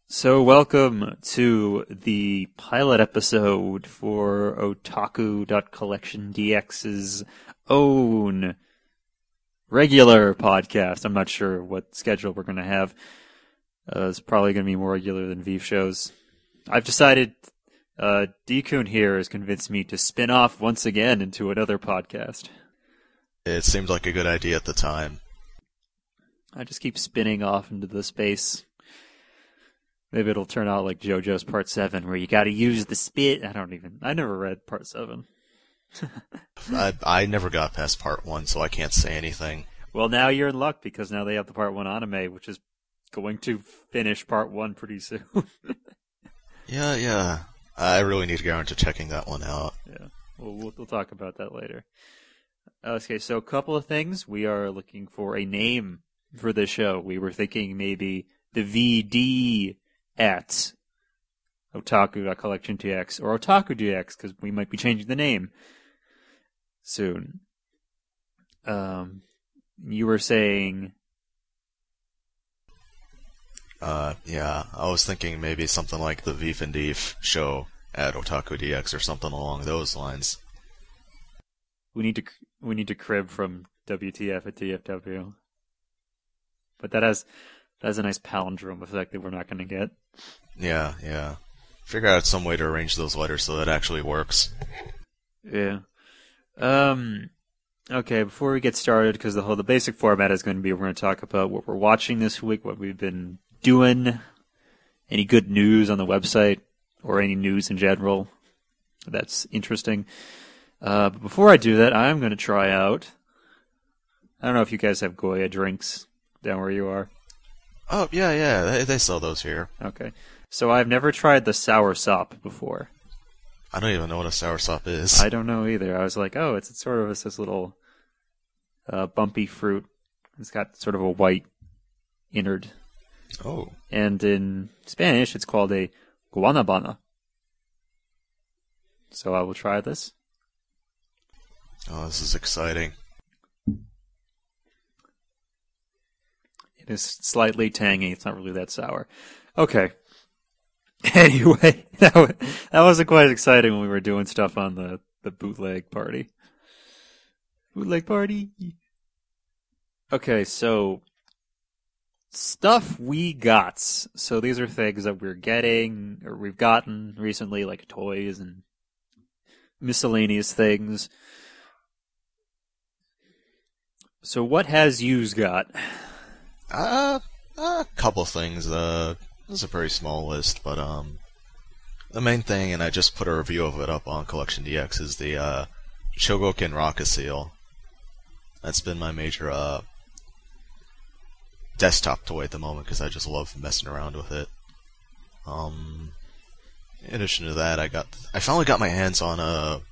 So welcome to the pilot episode for Otaku.CollectionDX's own regular podcast. I'm not sure what schedule we're going to have. It's probably going to be more regular than Vive shows. I've decided D-Kun here has convinced me to spin off once again into another podcast. It seemed like a good idea at the time. I just keep spinning off into the space. Maybe it'll turn out like JoJo's Part 7, where you gotta use the spit. I never read Part 7. I never got past Part 1, so I can't say anything. Well, now you're in luck, because now they have the Part 1 anime, which is going to finish Part 1 pretty soon. Yeah. I really need to get around to checking that one out. Yeah, we'll talk about that later. Okay, so a couple of things. We are looking for a name for the show. We were thinking maybe the VD at Otaku.CollectionDX or OtakuDX, because we might be changing the name soon. You were saying... Yeah, I was thinking maybe something like the Veef and Deef show at OtakuDX or something along those lines. We need to crib from WTF at TFW. But that has a nice palindrome effect that we're not going to get. Yeah. Figure out some way to arrange those letters so that it actually works. Yeah. Okay, before we get started, because the basic format is going to be we're going to talk about what we're watching this week, what we've been doing, any good news on the website, or any news in general that's interesting. But before I do that, I'm going to try out... I don't know if you guys have Goya drinks down where you are. Oh, yeah, they sell those here. Okay. So I've never tried the sour sop before. I don't even know what a soursop is. I don't know either. I was like, oh, it's sort of this little bumpy fruit. It's got sort of a white innard. Oh. And in Spanish, it's called a guanabana. So I will try this. Oh, this is exciting. It is slightly tangy. It's not really that sour. Okay. Anyway, that wasn't quite exciting when we were doing stuff on the bootleg party. Bootleg party. Okay, so stuff we got. So these are things that we're getting or we've gotten recently, like toys and miscellaneous things. So what has yous got? A couple things. This is a pretty small list, but the main thing, and I just put a review of it up on Collection DX, is the Chogokin Rocket Seal. That's been my major desktop toy at the moment because I just love messing around with it. In addition to that, I finally got my hands on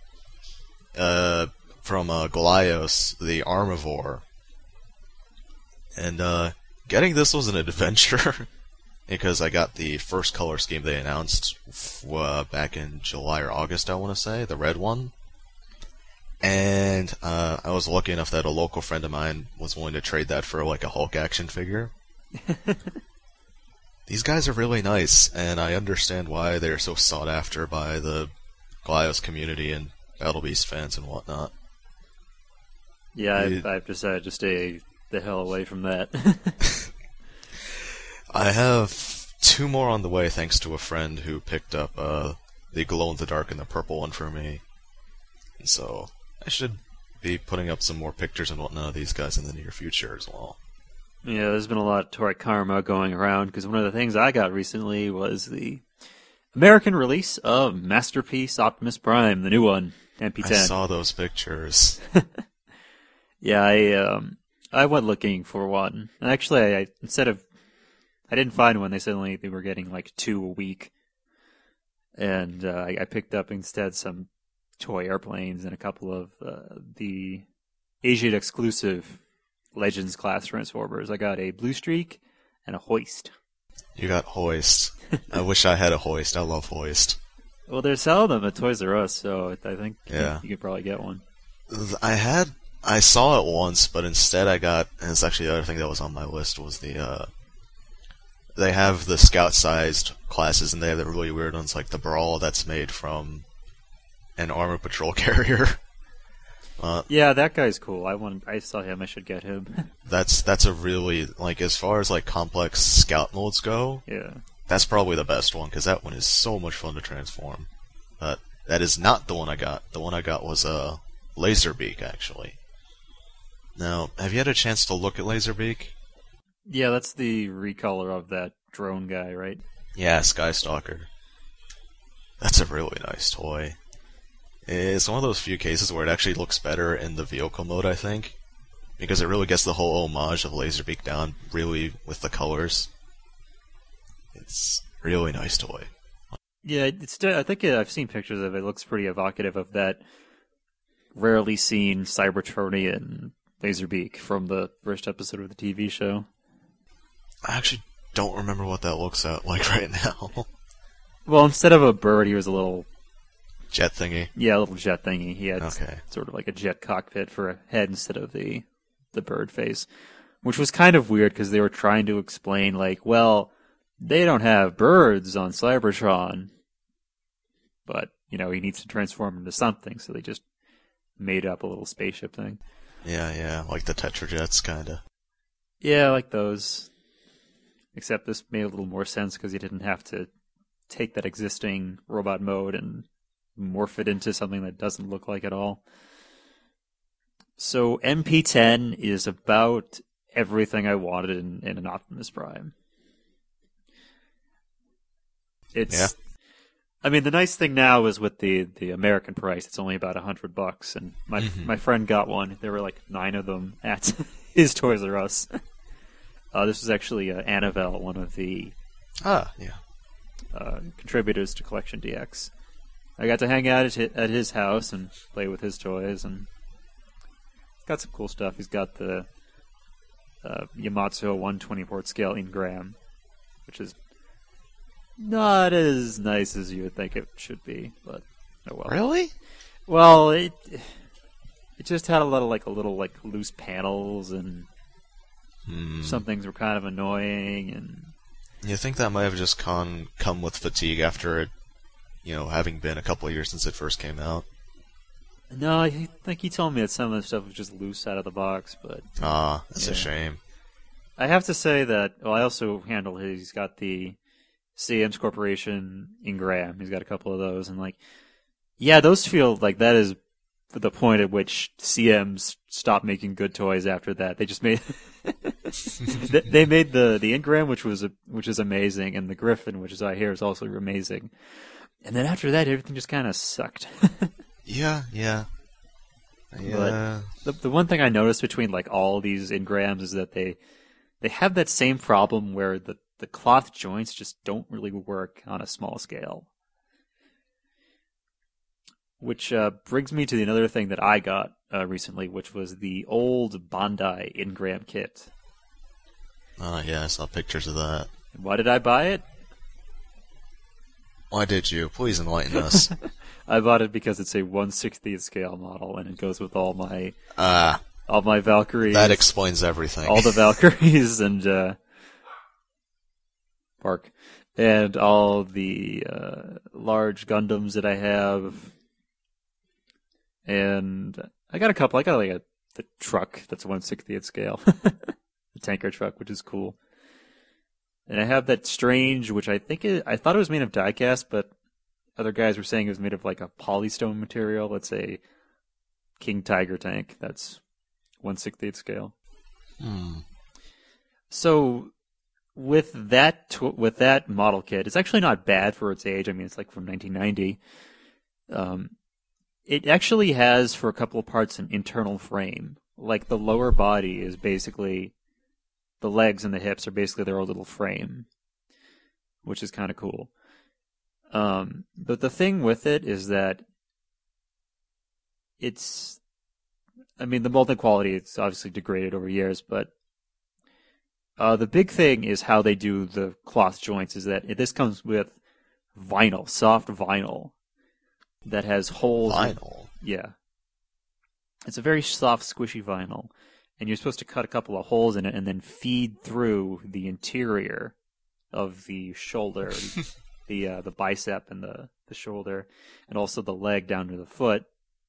from Golios, the Armivore, and getting this was an adventure because I got the first color scheme they announced back in July or August, I want to say, the red one. And I was lucky enough that a local friend of mine was willing to trade that for like a Hulk action figure. These guys are really nice, and I understand why they're so sought after by the Golios community and Battle Beast fans and whatnot. Yeah, I've decided to stay the hell away from that. I have 2 more on the way thanks to a friend who picked up the glow-in-the-dark and the purple one for me. And so I should be putting up some more pictures and whatnot of these guys in the near future as well. Yeah, there's been a lot of toy karma going around, because one of the things I got recently was the American release of Masterpiece Optimus Prime, the new one, MP10. I saw those pictures. Yeah, I went looking for one. And actually, I didn't find one. They said they were getting like 2 a week. And I picked up instead some toy airplanes and a couple of the Asian exclusive Legends class Transformers. I got a Blue Streak and a Hoist. You got Hoist. I wish I had a Hoist. I love Hoist. Well, they're selling them at Toys R Us, so I think you could probably get one. I saw it once, but instead I got, and it's actually the other thing that was on my list, was the they have the scout-sized classes, and they have the really weird ones like the Brawl that's made from an armored patrol carrier. Yeah, that guy's cool. I saw him. I should get him. That's a really, like, as far as like complex scout modes go, Yeah. that's probably the best one, because that one is so much fun to transform. But that is not the one I got. The one I got was a Laserbeak, actually. Now, have you had a chance to look at Laserbeak? Yeah, that's the recolor of that drone guy, right? Yeah, Skystalker. That's a really nice toy. It's one of those few cases where it actually looks better in the vehicle mode, I think. Because it really gets the whole homage of Laserbeak down, really, with the colors. It's a really nice toy. Yeah, I think I've seen pictures of it. It looks pretty evocative of that rarely seen Cybertronian Laserbeak from the first episode of the TV show. I actually don't remember what that looks like right now. Well, instead of a bird, he was a little... Jet thingy. Yeah, a little jet thingy. He had Okay. sort of like a jet cockpit for a head instead of the bird face, which was kind of weird because they were trying to explain, like, well, they don't have birds on Cybertron, but, you know, he needs to transform into something, so they just made up a little spaceship thing. Yeah, like the Tetrajets, kinda. Yeah, I like those. Except this made a little more sense because you didn't have to take that existing robot mode and morph it into something that doesn't look like it all. So MP10 is about everything I wanted in an Optimus Prime. It's, Yeah. I mean, the nice thing now is with the American price, it's only about $100, and my friend got one. There were like 9 of them at his Toys R Us. This was actually Annabelle, one of the contributors to Collection DX. I got to hang out at his house and play with his toys, and got some cool stuff. He's got the Yamato 1/24 scale Ingram, which is not as nice as you would think it should be, but oh well. Really? Well, it just had a lot of little loose panels, and some things were kind of annoying, and You think that might have just come with fatigue after it, having been a couple of years since it first came out? no, I think he told me that some of the stuff was just loose out of the box, but That's Yeah. a shame. I have to say that, well, I also handle he's got the CM's Corporation Ingram. He's got a couple of those, and those feel like that is the point at which CM's stopped making good toys after that. They just made they made the Ingram, which is amazing, and the Griffin, which I hear is also amazing. And then after that, everything just kind of sucked. Yeah. But the one thing I noticed between all these Ingrams is that they have that same problem where the cloth joints just don't really work on a small scale. Which brings me to another thing that I got recently, which was the old Bandai Ingram kit. Yeah, I saw pictures of that. And why did I buy it? Why did you? Please enlighten us. I bought it because it's a 1/60th scale model, and it goes with all my Valkyries. That explains everything. All the Valkyries and Park, and all the large Gundams that I have. And I got a couple. I got the truck that's 1/60th scale, the tanker truck, which is cool. And I have that Strange, which I thought it was made of diecast, but other guys were saying it was made of a polystone material. It's a King Tiger tank that's 1/60th scale. So with that model kit, it's actually not bad for its age. I mean, it's from 1990. It actually has, for a couple of parts, an internal frame. The lower body is basically, the legs and the hips are basically their own little frame, which is kind of cool. But the thing with it is that the molding quality, it's obviously degraded over years, but the big thing is how they do the cloth joints, is that this comes with vinyl, soft vinyl, that has holes. Vinyl? Yeah. It's a very soft, squishy vinyl, and you're supposed to cut a couple of holes in it and then feed through the interior of the shoulder, the bicep and the shoulder, and also the leg down to the foot.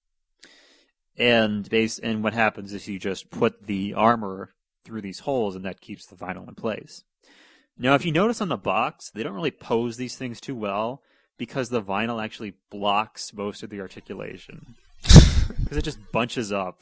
And what happens is you just put the armor through these holes, and that keeps the vinyl in place. Now, if you notice on the box, they don't really pose these things too well because the vinyl actually blocks most of the articulation. Because it just bunches up.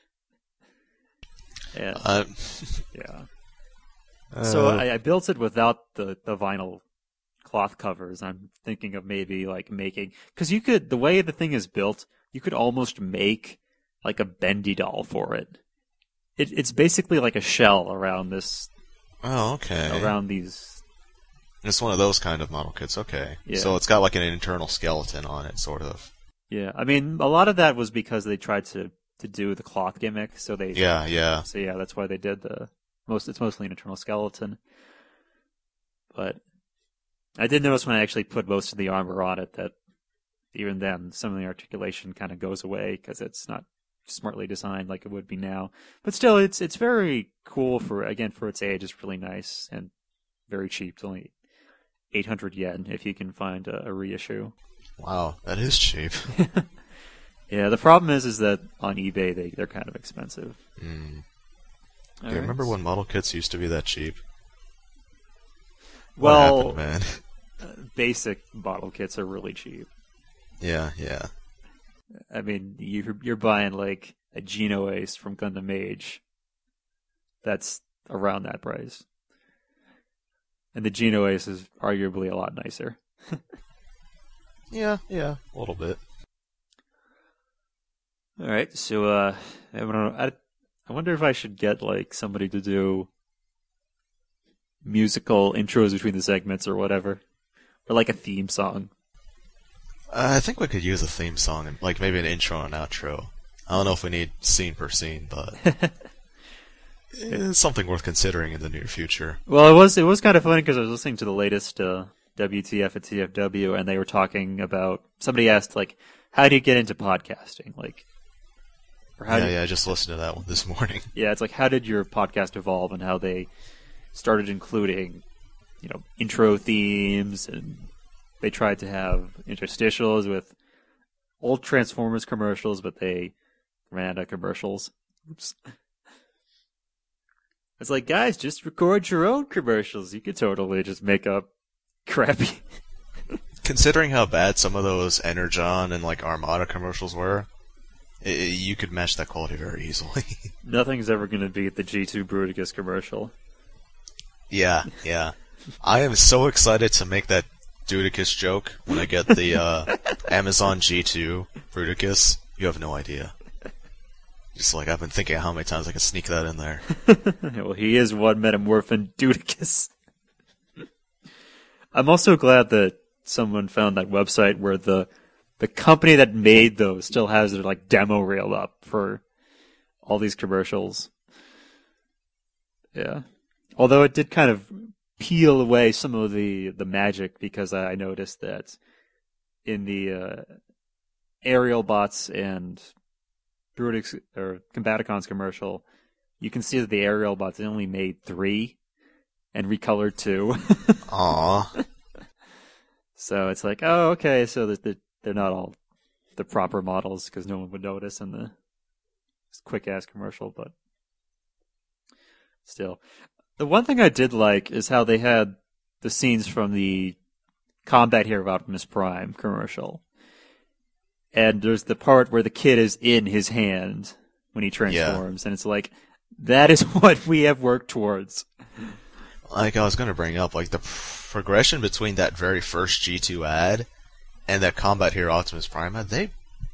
And, yeah. So I built it without the vinyl cloth covers. I'm thinking of maybe like making... Because the way the thing is built, you could almost make like a bendy doll for it. It's basically like a shell around this... Oh, okay. Around these... It's one of those kind of model kits, okay. Yeah. So it's got like an internal skeleton on it, sort of. Yeah, I mean, a lot of that was because they tried to do the cloth gimmick, so they... Yeah. So yeah, that's why they did it's mostly an internal skeleton. But I did notice when I actually put most of the armor on it that even then, some of the articulation kind of goes away because it's not smartly designed like it would be now. But still, it's very cool for its age. It's really nice and very cheap. It's only 800 yen if you can find a reissue. Wow, that is cheap. Yeah, the problem is that on eBay they're kind of expensive. Do you remember when model kits used to be that cheap? Well, what happened, man? Basic model kits are really cheap. Yeah. I mean, you're buying like a Geno Ace from Gundam Age. That's around that price. And the Geno Ace is arguably a lot nicer. Yeah, a little bit. All right, so I wonder if I should get like somebody to do musical intros between the segments or whatever, or like a theme song. I think we could use a theme song, and like maybe an intro and outro. I don't know if we need scene per scene, but it's something worth considering in the near future. Well, it was kind of funny because I was listening to the latest WTF at TFW, and they were talking about, somebody asked like, how do you get into podcasting? Like, or how I just listened to that one this morning. Yeah, it's like, how did your podcast evolve, and how they started including, intro themes, and they tried to have interstitials with old Transformers commercials, but they ran out of commercials. Oops. It's like, guys, just record your own commercials. You could totally just make up crappy. Considering how bad some of those Energon and like Armada commercials were, you could match that quality very easily. Nothing's ever going to beat the G2 Bruticus commercial. Yeah. I am so excited to make that Dudicus joke when I get the Amazon G2 Bruticus. You have no idea. Just like, I've been thinking how many times I can sneak that in there. Well, he is one metamorphin Dudicus. I'm also glad that someone found that website where the company that made those still has their like demo reel up for all these commercials. Yeah. Although it did kind of peel away some of the magic, because I noticed that in the Aerial Bots and Brutix or Combaticons commercial, you can see that the Aerial Bots only made 3 and recolored 2. Aww. So it's like, oh, okay, so they're not all the proper models, because no one would notice in the quick-ass commercial, but still. The one thing I did like is how they had the scenes from the Combat Hero of Optimus Prime commercial. And there's the part where the kid is in his hand when he transforms, and it's like, that is what we have worked towards. Like I was going to bring up, like the progression between that very first G2 ad and that Combat Hero Optimus Prime ad, they,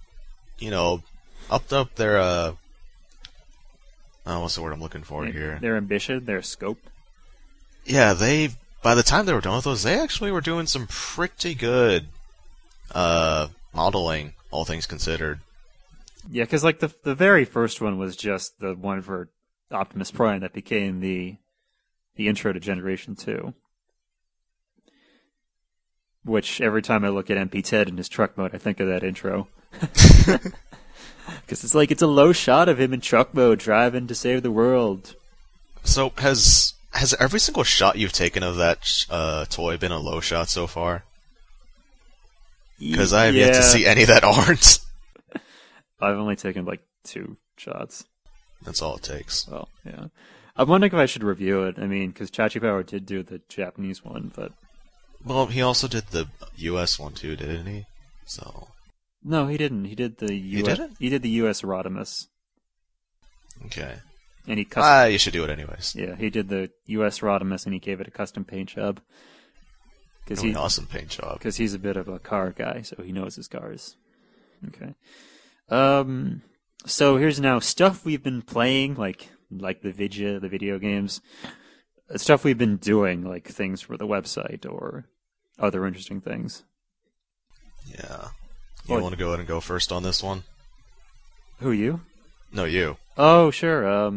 upped up their, what's the word I'm looking for here? Their ambition, their scope. Yeah, by the time they were done with those, they actually were doing some pretty good, modeling, all things considered. Yeah, because like the very first one was just the one for Optimus Prime that became the intro to Generation 2. Which, every time I look at MP Ted in his truck mode, I think of that intro. Because it's like, it's a low shot of him in truck mode driving to save the world. So, has Has every single shot you've taken of that toy been a low shot so far? Because I have yet to see any that aren't. I've only taken like 2 shots. That's all it takes. Well, yeah. I'm wondering if I should review it. I mean, because Chachi Power did do the Japanese one, but... Well, he also did the US one too, didn't he? So... No, he didn't. He did the US... He didn't? He did the US Rodimus. Okay. And he custom... you should do it anyways. Yeah, he did the US Rodimus and he gave it a custom paint job. An awesome paint job. Because he's a bit of a car guy, so he knows his cars. Okay. So here's now stuff we've been playing, like the video games. Stuff we've been doing, like things for the website or other interesting things. Yeah. You want to go ahead and go first on this one? Who, you? No, you. Oh, sure.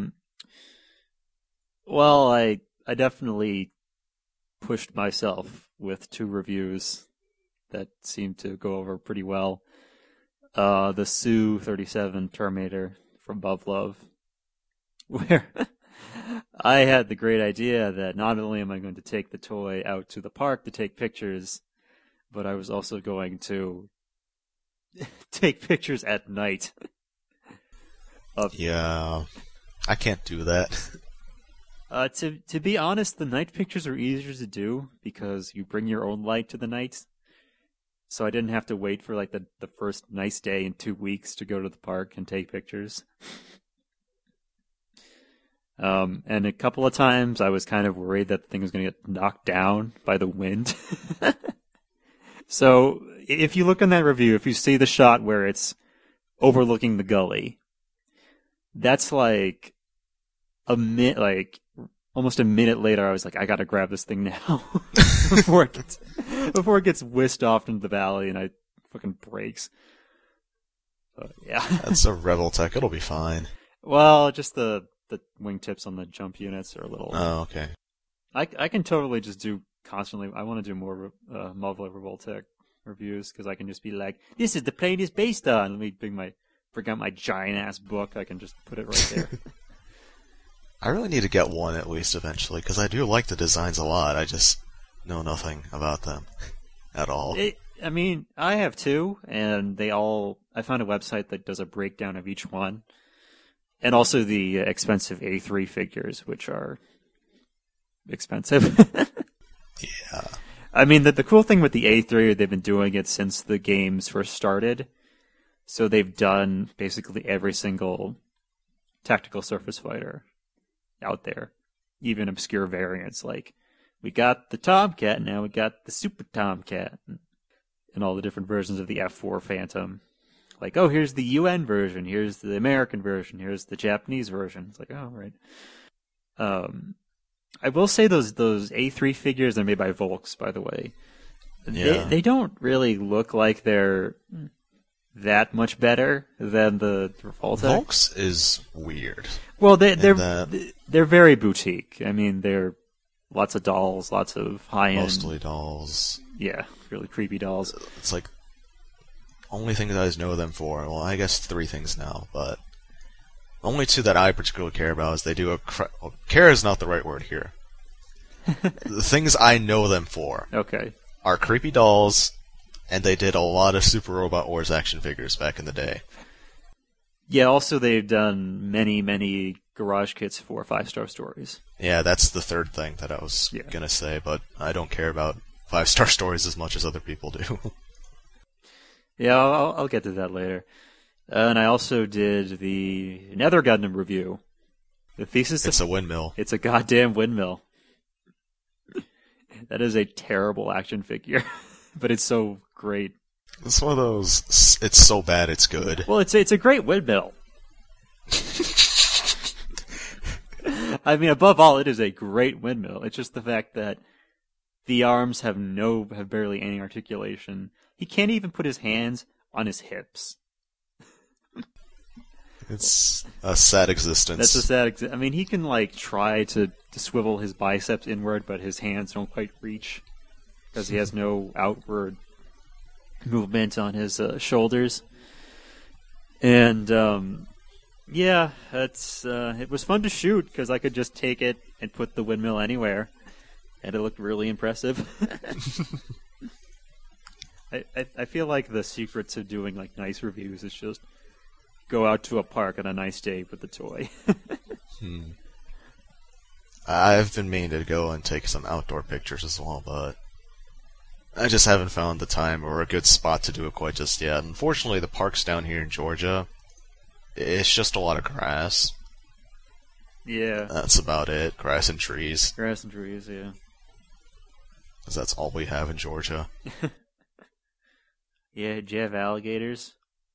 Well, I definitely pushed myself with 2 reviews that seemed to go over pretty well. The Su-37 Terminator from Bovlov, where I had the great idea that not only am I going to take the toy out to the park to take pictures, but I was also going to take pictures at night. Yeah, I can't do that. To be honest, the night pictures are easier to do because you bring your own light to the night. So I didn't have to wait for like the first nice day in 2 weeks to go to the park and take pictures. And a couple of times I was kind of worried that the thing was going to get knocked down by the wind. So if you look on that review, if you see the shot where it's overlooking the gully, that's like almost a minute later, I was like, I gotta grab this thing now before it gets whisked off into the valley and I fucking breaks. Yeah. That's a Rebel Tech. It'll be fine. Well, just the wingtips on the jump units are a little... Oh, okay. I can totally just do constantly... I want to do more Marvel Revoltech reviews, because I can just be like, this is the plane it's based on. Let me bring out my giant-ass book. I can just put it right there. I really need to get one at least eventually, because I do like the designs a lot. I just know nothing about them at all. I mean, I have 2, and I found a website that does a breakdown of each one. And also the expensive A3 figures, which are expensive. Yeah. I mean, the cool thing with the A3, they've been doing it since the games first started. So they've done basically every single tactical surface fighter out there. Even obscure variants, like we got the Tomcat, now we got the Super Tomcat. And all the different versions of the F4 Phantom. Like, oh, here's the UN version, here's the American version, here's the Japanese version. It's like, oh, right. I will say those A3 figures are made by Volks, by the way. Yeah. They don't really look like they're that much better than the Revoltech. Volks is weird. Well, they're very boutique. I mean, they're lots of dolls, lots of high-end... Mostly dolls. Yeah, really creepy dolls. It's like... Only things I know them for, well, I guess 3 things now, but only 2 that I particularly care about is they do care is not the right word here. The things I know them for are creepy dolls, and they did a lot of Super Robot Wars action figures back in the day. Yeah, also they've done many, many garage kits for 5-star stories. Yeah, that's the 3rd thing that I was gonna say, but I don't care about 5-star stories as much as other people do. Yeah, I'll get to that later. And I also did the Nether Gundam review. The thesis... It's a windmill. It's a goddamn windmill. That is a terrible action figure, but it's so great. It's one of those, it's so bad it's good. Well, it's a great windmill. I mean, above all, it is a great windmill. It's just the fact that the arms have barely any articulation. He can't even put his hands on his hips. It's a sad existence. That's a sad I mean, he can, try to swivel his biceps inward, but his hands don't quite reach because he has no outward movement on his shoulders. And Yeah, it was fun to shoot because I could just take it and put the windmill anywhere, and it looked really impressive. I feel like the secret to doing like nice reviews is just go out to a park on a nice day with the toy. I've been meaning to go and take some outdoor pictures as well, but I just haven't found the time or a good spot to do it quite just yet. Unfortunately, the parks down here in Georgia, it's just a lot of grass. Yeah. That's about it. Grass and trees. Grass and trees, yeah. 'Cause that's all we have in Georgia. Yeah, do you have alligators?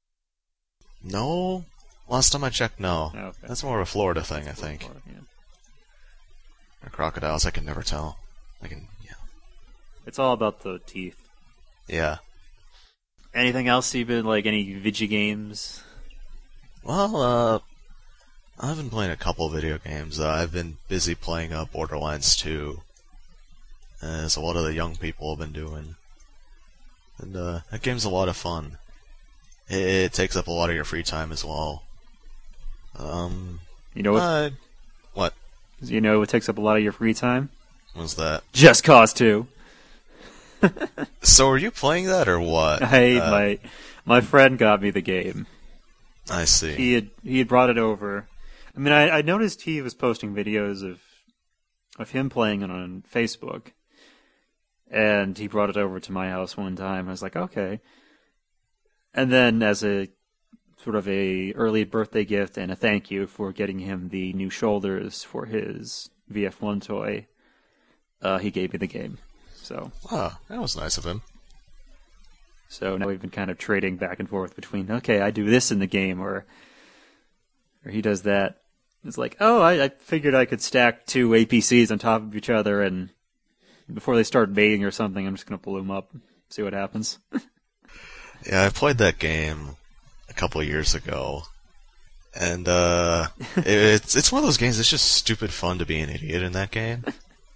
No? Last time I checked, no. Oh, okay. That's more of a Florida thing, I think. Yeah. Or crocodiles, I can never tell. Yeah. It's all about the teeth. Yeah. Anything else you've been, like, any video games? Well, I've been playing a couple video games. I've been busy playing Borderlands 2, as a lot of the young people have been doing. And that game's a lot of fun. It takes up a lot of your free time as well. You know what? What? You know what takes up a lot of your free time? What's that? Just Cause 2. So are you playing that or what? My friend got me the game. I see. He had brought it over. I mean, I noticed he was posting videos of him playing it on Facebook, and he brought it over to my house one time. I was like, okay. And then, as a sort of a early birthday gift and a thank you for getting him the new shoulders for his VF1 toy, he gave me the game. So, wow, that was nice of him. So now we've been kind of trading back and forth between, okay, I do this in the game, or he does that. It's like, oh, I figured I could stack two APCs on top of each other, and before they start mating or something, I'm just going to blow them up, see what happens. Yeah, I played that game a couple of years ago, and it's one of those games. It's just stupid fun to be an idiot in that game.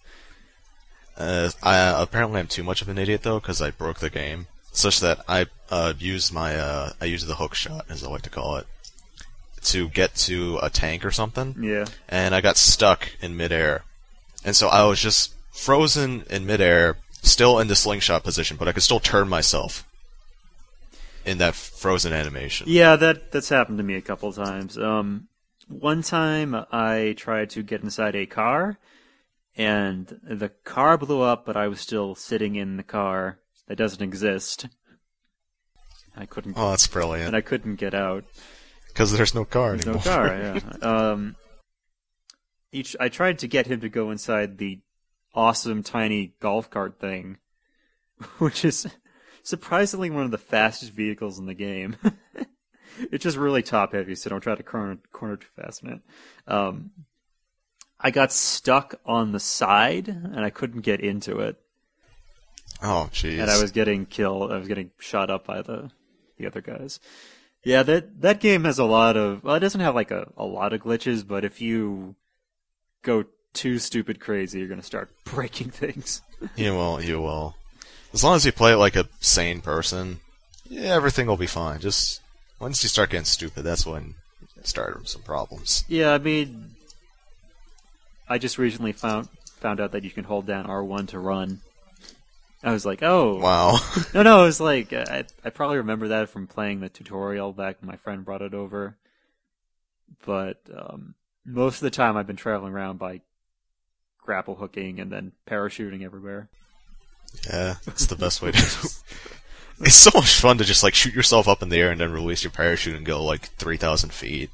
Apparently I'm too much of an idiot though, because I broke the game, such that I used the hook shot, as I like to call it, to get to a tank or something. Yeah. And I got stuck in midair, and so I was just frozen in midair, still in the slingshot position, but I could still turn myself in that frozen animation. Yeah, that's happened to me a couple times. One time I tried to get inside a car, and the car blew up, but I was still sitting in the car that doesn't exist. I couldn't. Oh, that's brilliant. And I couldn't get out because there's no car anymore. No car. Yeah. I tried to get him to go inside the awesome tiny golf cart thing, which is surprisingly one of the fastest vehicles in the game. It's just really top heavy, so don't try to corner too fast in it. I got stuck on the side, and I couldn't get into it. Oh, jeez. And I was getting killed. I was getting shot up by the other guys. Yeah, that game has a lot of... Well, it doesn't have like a lot of glitches, but if you go too stupid crazy, you're going to start breaking things. You will. As long as you play it like a sane person, yeah, everything will be fine. Just once you start getting stupid, that's when you start some problems. Yeah, I mean... I just recently found out that you can hold down R1 to run. I was like, oh. Wow. No, it was like, I probably remember that from playing the tutorial back when my friend brought it over. But most of the time I've been traveling around by grapple hooking and then parachuting everywhere. Yeah, that's the best way to do it. It's so much fun to just like shoot yourself up in the air and then release your parachute and go like 3,000 feet.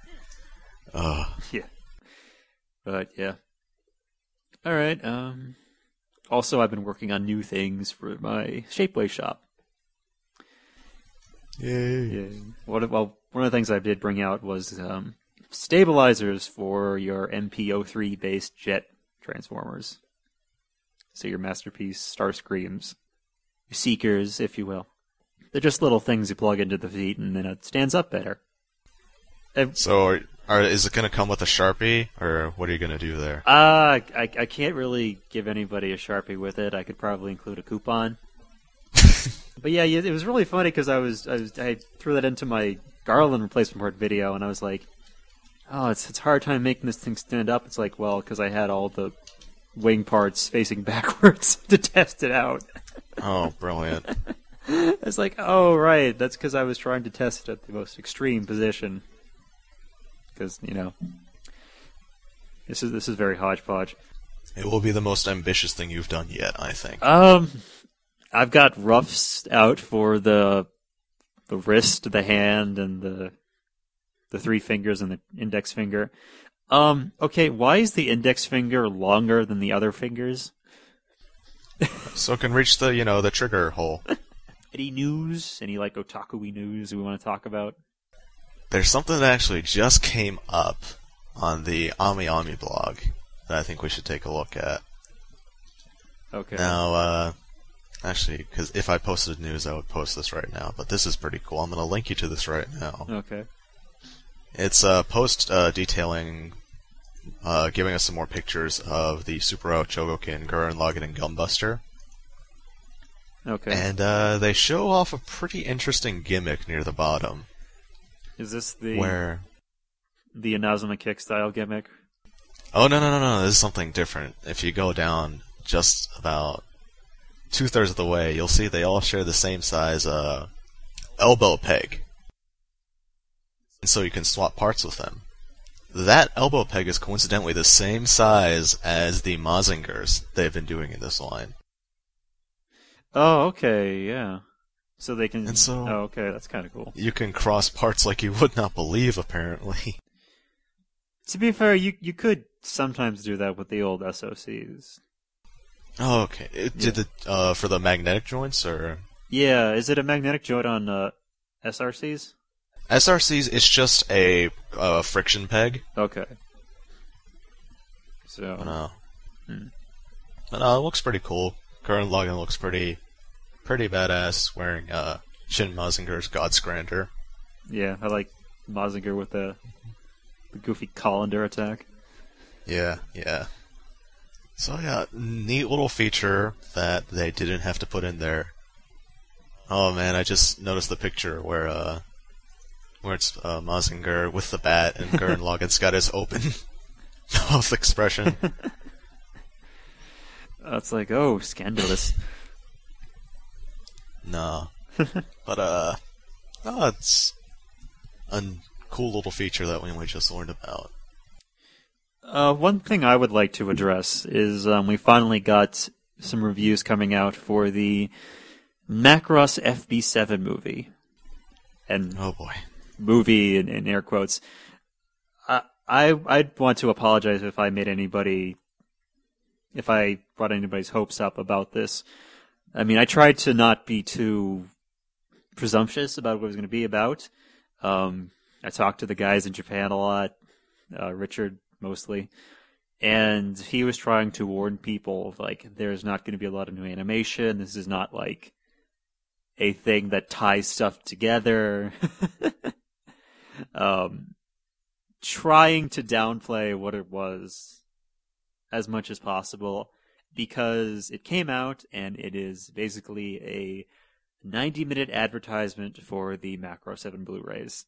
Yeah. But yeah. Alright, also I've been working on new things for my Shapeway shop. Yay. One of the things I did bring out was stabilizers for your MP03 based jet transformers. So your Masterpiece, Starscreams, your Seekers, if you will. They're just little things you plug into the feet and then it stands up better. So is it going to come with a Sharpie, or what are you going to do there? I can't really give anybody a Sharpie with it. I could probably include a coupon. But yeah, it was really funny because I threw that into my Garland replacement part video, and I was like, oh, it's a hard time making this thing stand up. It's like, well, because I had all the wing parts facing backwards to test it out. Oh, brilliant. It's like, oh, right, that's because I was trying to test it at the most extreme position. Because, this is very hodgepodge. It will be the most ambitious thing you've done yet, I think. I've got roughs out for the wrist, the hand, and the three fingers and the index finger. Okay, why is the index finger longer than the other fingers? So it can reach the trigger hole. Any news? Any, otaku-y news we want to talk about? There's something that actually just came up on the Ami Ami blog that I think we should take a look at. Okay. Now, actually, because if I posted news, I would post this right now, but this is pretty cool. I'm going to link you to this right now. Okay. It's a post detailing, giving us some more pictures of the Supero, Chogokin, Gurren Lagann, and Gumbuster. Okay. And they show off a pretty interesting gimmick near the bottom. Is this the Inazuma Kick style gimmick? Oh, no. This is something different. If you go down just about 2/3 of the way, you'll see they all share the same size elbow peg. And so you can swap parts with them. That elbow peg is coincidentally the same size as the Mazingers they've been doing in this line. Oh, okay, yeah. So they can... And so... Oh, okay, that's kind of cool. You can cross parts like you would not believe, apparently. To be fair, you could sometimes do that with the old SOCs. Oh, okay. Did it for the magnetic joints, or...? Yeah, is it a magnetic joint on SRCs? SRCs, it's just a friction peg. Okay. So... No. But it looks pretty cool. Gurren Lagann looks pretty badass, wearing Shin Mazinger's Godscrander. Yeah, I like Mazinger with the goofy colander attack. Yeah. So yeah, neat little feature that they didn't have to put in there. Oh man, I just noticed the picture where it's Mazinger with the bat and Gurren Lagann's got his open mouth expression. It's like, oh, scandalous. No. But, it's a cool little feature that we just learned about. One thing I would like to address is we finally got some reviews coming out for the Macross FB7 movie. And oh boy. Movie in air quotes. I'd want to apologize if I brought anybody's hopes up about this. I mean, I tried to not be too presumptuous about what it was going to be about. I talked to the guys in Japan a lot, Richard mostly, and he was trying to warn people, there's not going to be a lot of new animation. This is not, a thing that ties stuff together. Trying to downplay what it was as much as possible, because it came out and it is basically a 90-minute advertisement for the Macro 7 Blu-rays.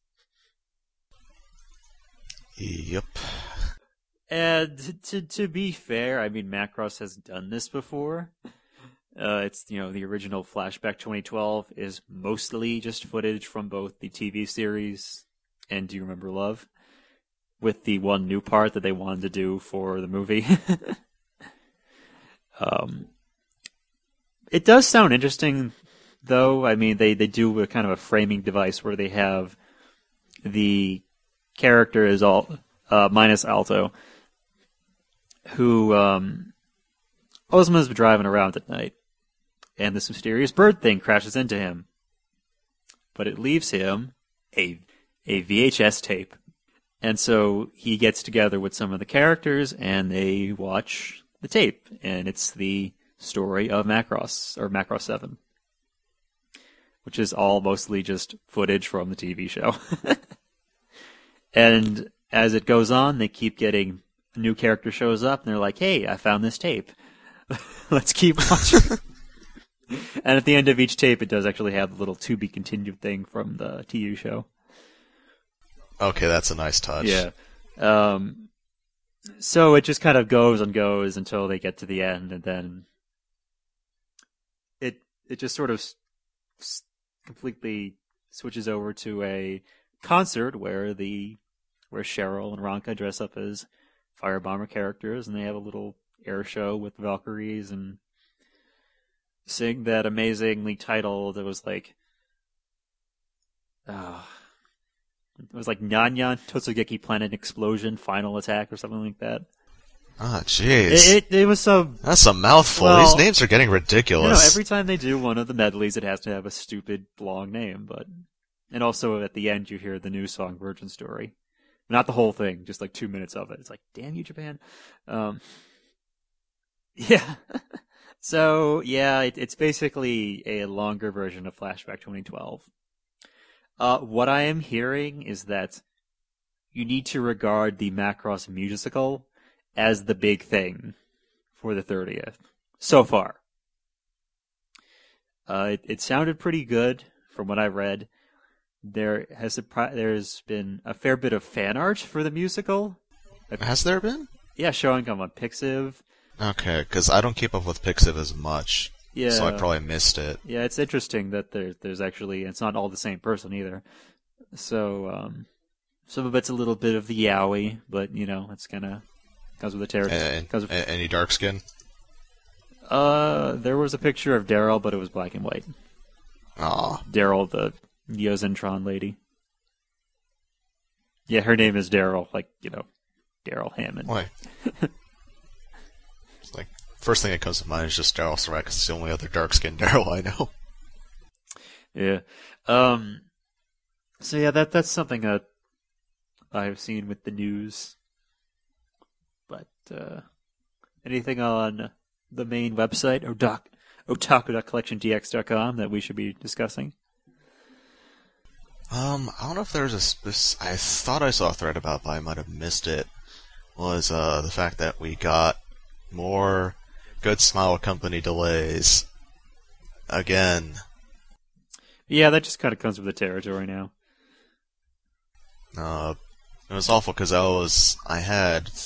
Yep. And to be fair, I mean, Macross has done this before. It's, the original Flashback 2012 is mostly just footage from both the TV series and Do You Remember Love, with the one new part that they wanted to do for the movie. It does sound interesting, though. I mean, they do a kind of a framing device where they have the character is all minus Alto, who Ozma's driving around at night, and this mysterious bird thing crashes into him, but it leaves him a VHS tape. And so he gets together with some of the characters, and they watch the tape, and it's the story of Macross, or Macross 7, which is all mostly just footage from the TV show. And as it goes on, they keep getting a new character shows up, and they're like, hey, I found this tape. Let's keep watching. And at the end of each tape, it does actually have the little to be continued thing from the TU show. Okay, that's a nice touch. Yeah. So it just kind of goes and goes until they get to the end, and then it just sort of completely switches over to a concert where Cheryl and Ronka dress up as Firebomber characters, and they have a little air show with Valkyries and sing that amazingly title that was like, it was like Nyan Totsugeki Planet Explosion Final Attack or something like that. Ah, jeez. It was some... That's a mouthful. Well, these names are getting ridiculous. Every time they do one of the medleys, it has to have a stupid long name, but... And also, at the end, you hear the new song, Virgin Story. Not the whole thing, just like 2 minutes of it. It's like, damn you, Japan. Yeah. So, yeah, it's basically a longer version of Flashback 2012. What I am hearing is that you need to regard the Macross musical as the big thing for the 30th. So far. It sounded pretty good from what I read. There's been a fair bit of fan art for the musical. Has there been? Yeah, showing them on Pixiv. Okay, because I don't keep up with Pixiv as much. Yeah. So I probably missed it. Yeah, it's interesting that there's actually, it's not all the same person either. So, some of it's a little bit of the yaoi, but, it's kind of comes with the territory. Any dark skin? There was a picture of Daryl, but it was black and white. Aw. Daryl, the Neozentron lady. Yeah, her name is Daryl, like, Daryl Hammond. Why? It's like, first thing that comes to mind is just Daryl Surat, because it's the only other dark-skinned Daryl I know. Yeah. So yeah, that's something that I've seen with the news. But, anything on the main website, otaku.collectiondx.com, that we should be discussing? I don't know if there's I thought I saw a thread about it, but I might have missed it. Was, the fact that we got more Good Smile Company delays. Again. Yeah, that just kind of comes with the territory now. It was awful because I had 3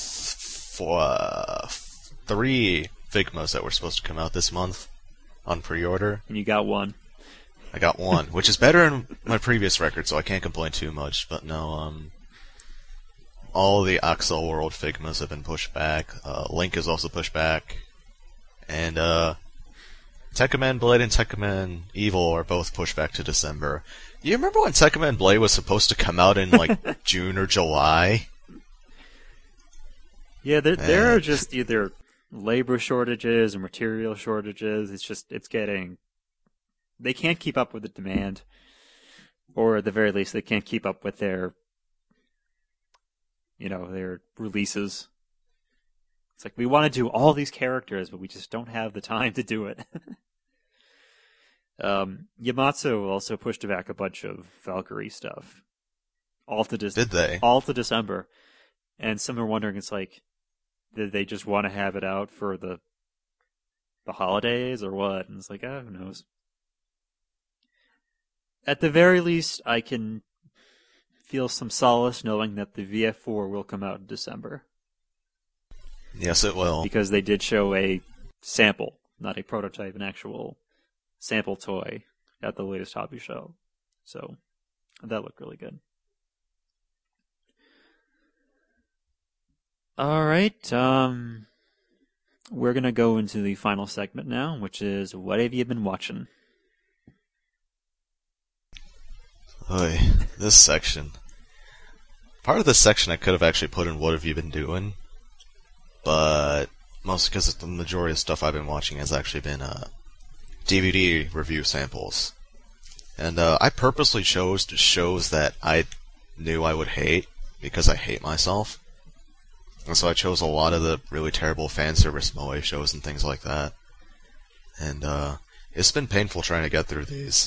Figmas that were supposed to come out this month on pre-order. And you got one. I got one, which is better than my previous record, so I can't complain too much. But no, all the Axel World Figmas have been pushed back. Link is also pushed back. And Tekkaman Blade and Tekkaman Evil are both pushed back to December. You remember when Tekkaman Blade was supposed to come out in, like, June or July? Yeah, there are just either labor shortages or material shortages. It's getting... They can't keep up with the demand. Or at the very least, they can't keep up with their releases. It's like, we want to do all these characters, but we just don't have the time to do it. Yamatsu also pushed back a bunch of Valkyrie stuff. Did they? All to December. And some are wondering, it's like, did they just want to have it out for the holidays or what? And it's like, who knows? At the very least, I can feel some solace knowing that the VF4 will come out in December. Yes, it will. Because they did show a sample, not a prototype, an actual sample toy at the latest hobby show. So, that looked really good. Alright, we're gonna go into the final segment now, which is, what have you been watching? Oy, this section. Part of this section I could have actually put in what have you been doing, but mostly because the majority of stuff I've been watching has actually been DVD review samples. And I purposely chose shows that I knew I would hate, because I hate myself. And so I chose a lot of the really terrible fan service Moe shows and things like that. And it's been painful trying to get through these.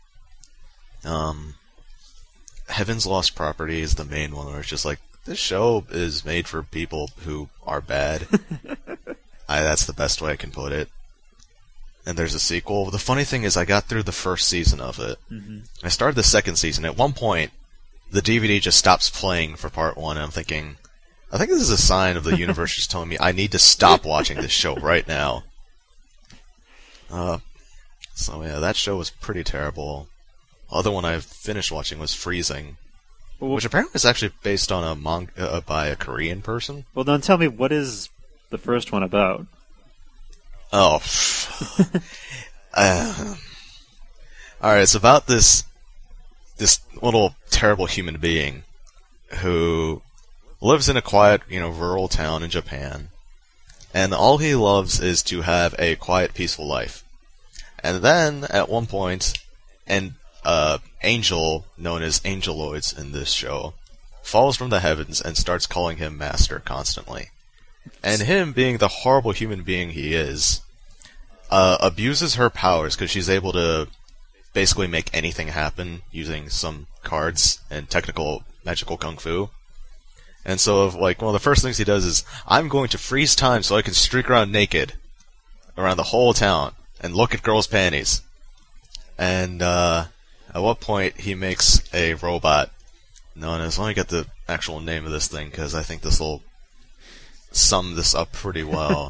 Heaven's Lost Property is the main one, where it's just like, this show is made for people who are bad. That's the best way I can put it. And there's a sequel. The funny thing is, I got through the first season of it. Mm-hmm. I started the second season. At one point, the DVD just stops playing for part 1, and I'm thinking, I think this is a sign of the universe just telling me I need to stop watching this show right now. So yeah, that show was pretty terrible. The other one I finished watching was Freezing, which apparently is actually based on a manga by a Korean person. Well, then tell me, what is the first one about? Oh. Alright, it's about this little terrible human being who lives in a quiet, rural town in Japan. And all he loves is to have a quiet, peaceful life. And then, at one point, an angel, known as Angeloids in this show, falls from the heavens and starts calling him master constantly. And him, being the horrible human being he is, abuses her powers because she's able to basically make anything happen using some cards and technical magical kung fu. And so, one of the first things he does is, I'm going to freeze time so I can streak around naked around the whole town and look at girls' panties. And at what point he makes a robot known as, let me get the actual name of this thing because I think this will sum this up pretty well.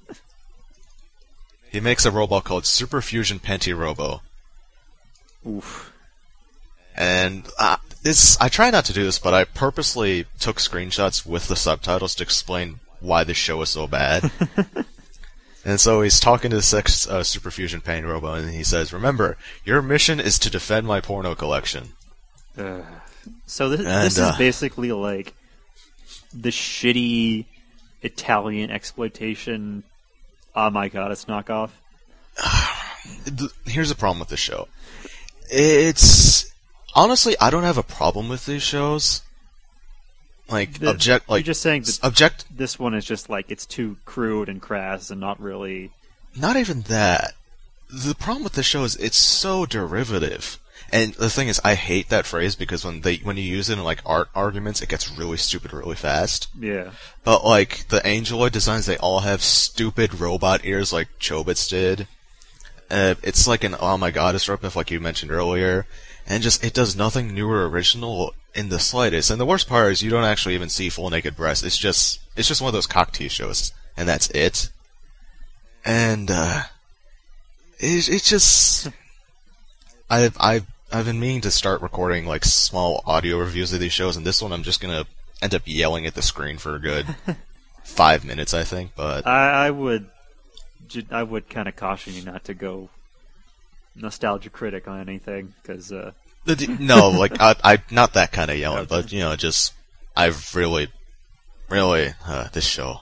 He makes a robot called Super Fusion Panty Robo. Oof. And I try not to do this, but I purposely took screenshots with the subtitles to explain why this show is so bad. And so he's talking to the Super Fusion Panty Robo, and he says, remember, your mission is to defend my porno collection. So this is basically like the shitty Italian exploitation, oh my god, it's knockoff. Here's the problem with this show. It's... Honestly, I don't have a problem with these shows. You're just saying that this one is just it's too crude and crass and not really... Not even that. The problem with this show is it's so derivative. And the thing is, I hate that phrase because when you use it in art arguments, it gets really stupid really fast. Yeah. But the Angeloid designs, they all have stupid robot ears like Chobits did. It's like an Oh My Goddess ripoff like you mentioned earlier. And it does nothing new or original in the slightest. And the worst part is you don't actually even see full naked breasts. It's just one of those cock tease shows, and that's it. And it's just I've been meaning to start recording small audio reviews of these shows, and this one I'm just gonna end up yelling at the screen for a good 5 minutes, I think. But I would kind of caution you not to go nostalgia critic on anything, because no, I'm not that kind of yelling, but I've really this show.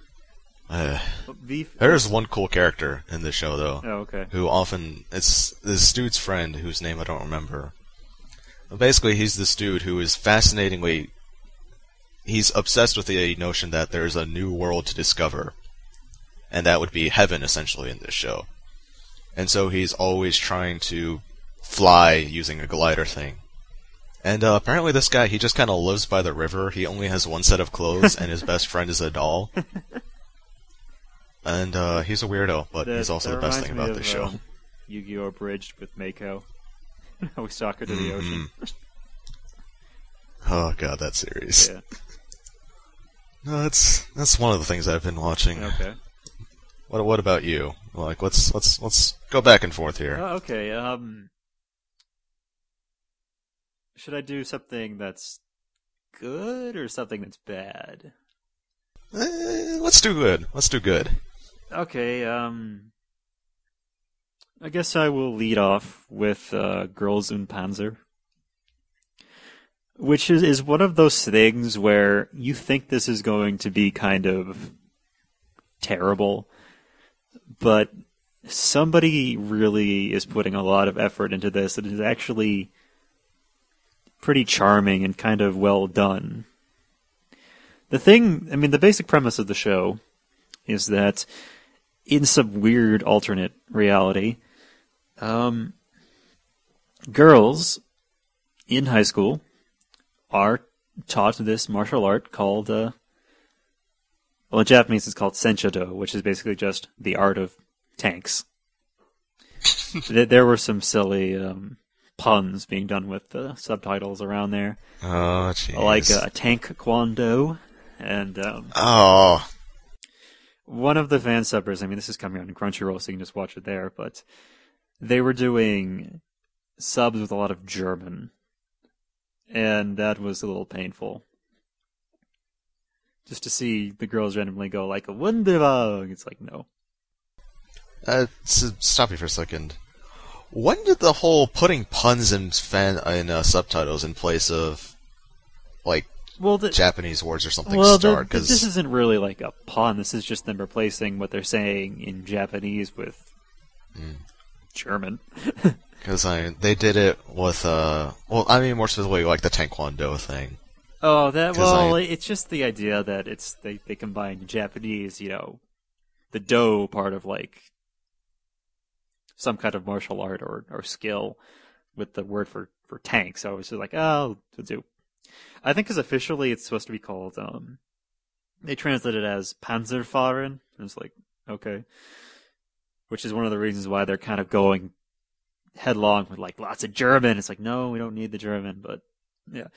There's one cool character in this show though. Oh, okay. Who it's this dude's friend whose name I don't remember. But basically, he's this dude who is he's obsessed with the notion that there's a new world to discover, and that would be heaven essentially in this show. And so he's always trying to fly using a glider thing. And apparently this guy, he just kind of lives by the river. He only has one set of clothes, and his best friend is a doll. And he's a weirdo, but he's also the best thing about this show. Yu-Gi-Oh! Abridged with Mako. How we stalk her to the ocean. Oh god, that series. Yeah. No, that's one of the things I've been watching. Okay. What about you? Let's go back and forth here. Okay. Should I do something that's good or something that's bad? Let's do good. Let's do good. Okay. I guess I will lead off with Girls und Panzer, which is one of those things where you think this is going to be kind of terrible, but somebody really is putting a lot of effort into this. It is actually pretty charming and kind of well done. The basic premise of the show is that in some weird alternate reality, girls in high school are taught this martial art called, in Japanese it's called Senshodo, which is basically just the art of tanks. There were some silly puns being done with the subtitles around there. Oh, jeez. Like Tank Kwon Do, And Oh, one of the fan subbers, I mean, this is coming out in Crunchyroll, so you can just watch it there, but they were doing subs with a lot of German, and that was a little painful. Just to see the girls randomly go like, Wunderbar! It's like, no. stop you for a second. When did the whole putting puns in subtitles in place of like Japanese words or something start? Because this isn't really like a pun. This is just them replacing what they're saying in Japanese with German. Because they did it with more specifically like the Taekwondo thing. Oh, it's just the idea that they combine Japanese, the do part of like some kind of martial art or skill with the word for tank. So it's just like, to do. I think because officially it's supposed to be called, they translate it as Panzerfahren. And it's like, okay. Which is one of the reasons why they're kind of going headlong with like lots of German. It's like, no, we don't need the German, but yeah.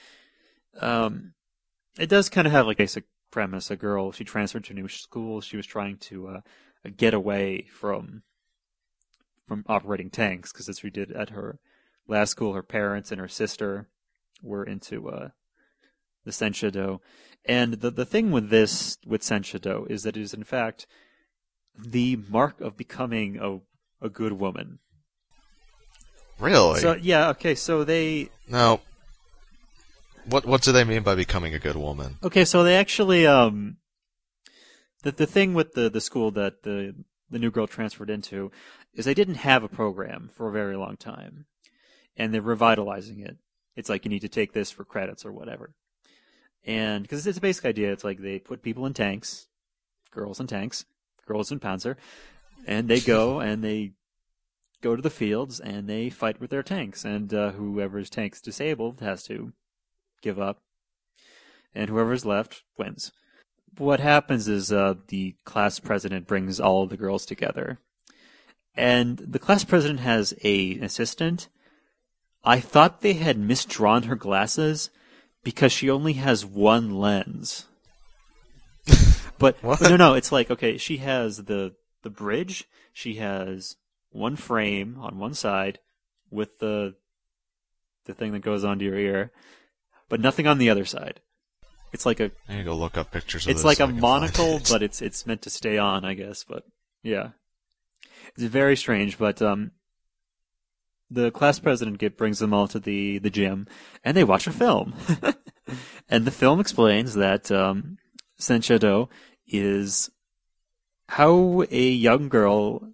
It does kind of have like a basic premise. A girl, she transferred to a new school. She was trying to get away from operating tanks, because as we did at her last school, her parents and her sister were into the Senshido. And the thing with Senshido is that it is in fact the mark of becoming a good woman. Really? So yeah, okay, so they now what do they mean by becoming a good woman? Okay, so they actually the thing with the school that the new girl transferred into is they didn't have a program for a very long time, and they're revitalizing it. It's like you need to take this for credits or whatever. And because it's a basic idea, it's like they put people in tanks, girls in Panzer, and they go and they go to the fields and they fight with their tanks, and whoever's tank's disabled has to give up, and whoever's left wins. What happens is the class president brings all of the girls together, and the class president has an assistant. I thought they had misdrawn her glasses because she only has one lens. But no, it's like, okay, she has the bridge, she has one frame on one side with the thing that goes onto your ear, but nothing on the other side. It's like I need to go look up pictures of this. It's like a monocle, but it's meant to stay on, I guess. But yeah, it's very strange. But the class president brings them all to the gym, and they watch a film. And the film explains that Senshido is how a young girl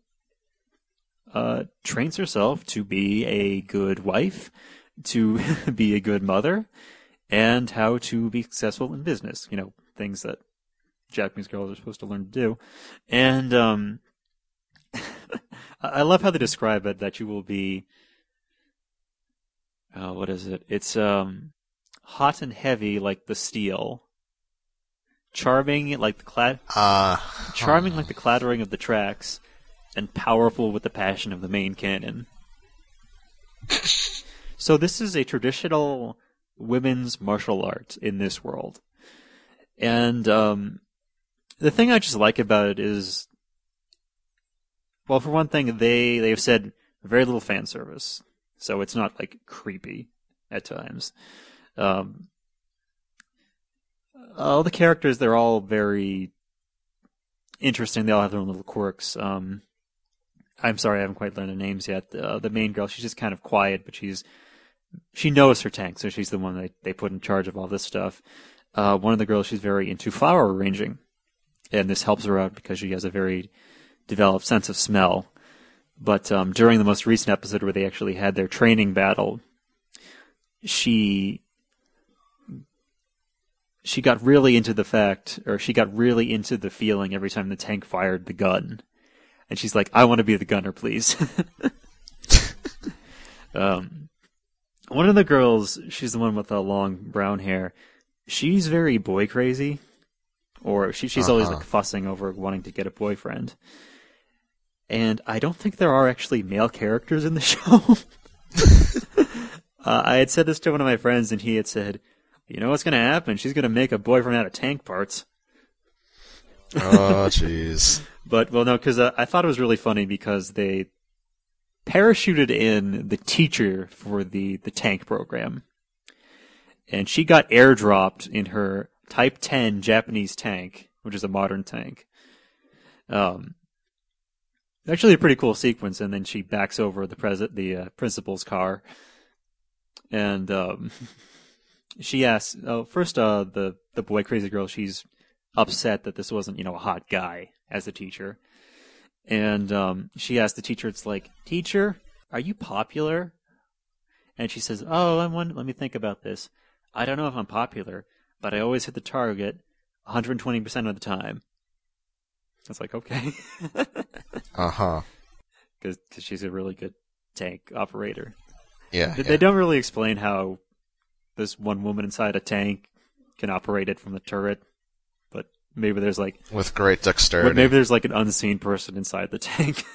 trains herself to be a good wife, to be a good mother, and how to be successful in business. Things that Japanese girls are supposed to learn to do. And I love how they describe it, that you will be... what is it? It's hot and heavy like the steel, charming like the charming like the clattering of the tracks, and powerful with the passion of the main cannon. So this is a traditional women's martial art in this world. And the thing I just like about it is, well, for one thing, they've said very little fan service. So it's not like creepy at times. All the characters, they're all very interesting. They all have their own little quirks. I'm sorry, I haven't quite learned their names yet. The main girl, she's just kind of quiet, but she knows her tank, so she's the one that they put in charge of all this stuff. One of the girls, she's very into flower arranging, and this helps her out because she has a very developed sense of smell. But during the most recent episode where they actually had their training battle, she got really into the feeling every time the tank fired the gun. And she's like, I want to be the gunner, please. One of the girls, she's the one with the long brown hair. She's very boy crazy. Or she's always like fussing over wanting to get a boyfriend. And I don't think there are actually male characters in the show. I had said this to one of my friends, and he had said, You know what's going to happen? She's going to make a boyfriend out of tank parts. Oh, jeez. But, well, no, because I thought it was really funny because they parachuted in the teacher for the tank program. And she got airdropped in her Type 10 Japanese tank, which is a modern tank. Actually a pretty cool sequence, and then she backs over the principal's car. And she asks, first, the boy crazy girl, she's upset that this wasn't, a hot guy as a teacher. And she asked the teacher, it's like, teacher, are you popular? And she says, let me think about this. I don't know if I'm popular, but I always hit the target 120% of the time. I was like, okay. Uh-huh. Because she's a really good tank operator. Yeah. They don't really explain how this one woman inside a tank can operate it from the turret, but maybe there's like... With great dexterity. Maybe there's like an unseen person inside the tank.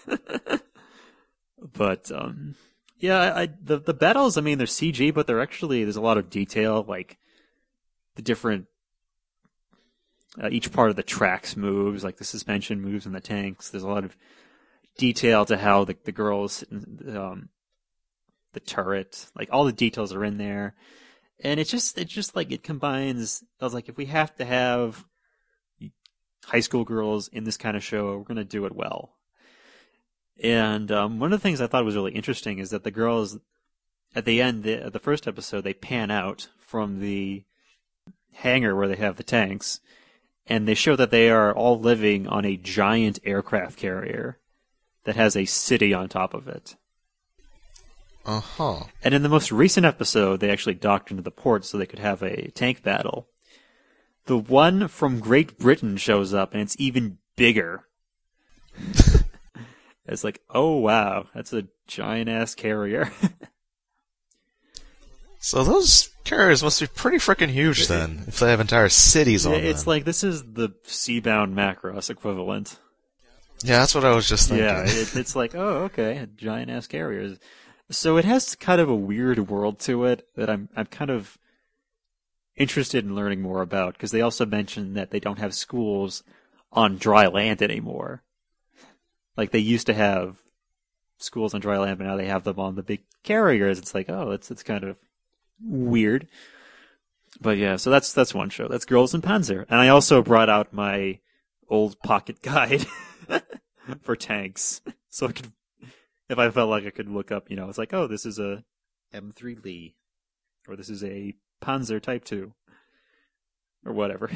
But, yeah, the battles, I mean, they're CG, but there's a lot of detail, like the different... each part of the tracks moves, like the suspension moves in the tanks. There's a lot of detail to how the girls, the turret, like all the details are in there. And it's just like it combines. I was like, if we have to have high school girls in this kind of show, we're going to do it well. And one of the things I thought was really interesting is that the girls, at the end of the first episode, they pan out from the hangar where they have the tanks, and they show that they are all living on a giant aircraft carrier that has a city on top of it. Uh-huh. And in the most recent episode, they actually docked into the port so they could have a tank battle. The one from Great Britain shows up, and it's even bigger. It's like, oh wow, that's a giant-ass carrier. So those carriers must be pretty freaking huge then, if they have entire cities on them. It's like, this is the Seabound Macross equivalent. Yeah, that's what I was just thinking. Yeah, it's like, oh, okay, a giant-ass carrier. So it has kind of a weird world to it that I'm kind of interested in learning more about, because they also mentioned that they don't have schools on dry land anymore. Like, they used to have schools on dry land, but now they have them on the big carriers. It's like, oh, it's kind of weird. But yeah, so that's one show. That's Girls in Panzer. And I also brought out my old pocket guide for tanks. So I could, if I felt like I could look up, it's like, oh, this is a M3 Lee. Or this is a Panzer Type 2. Or whatever.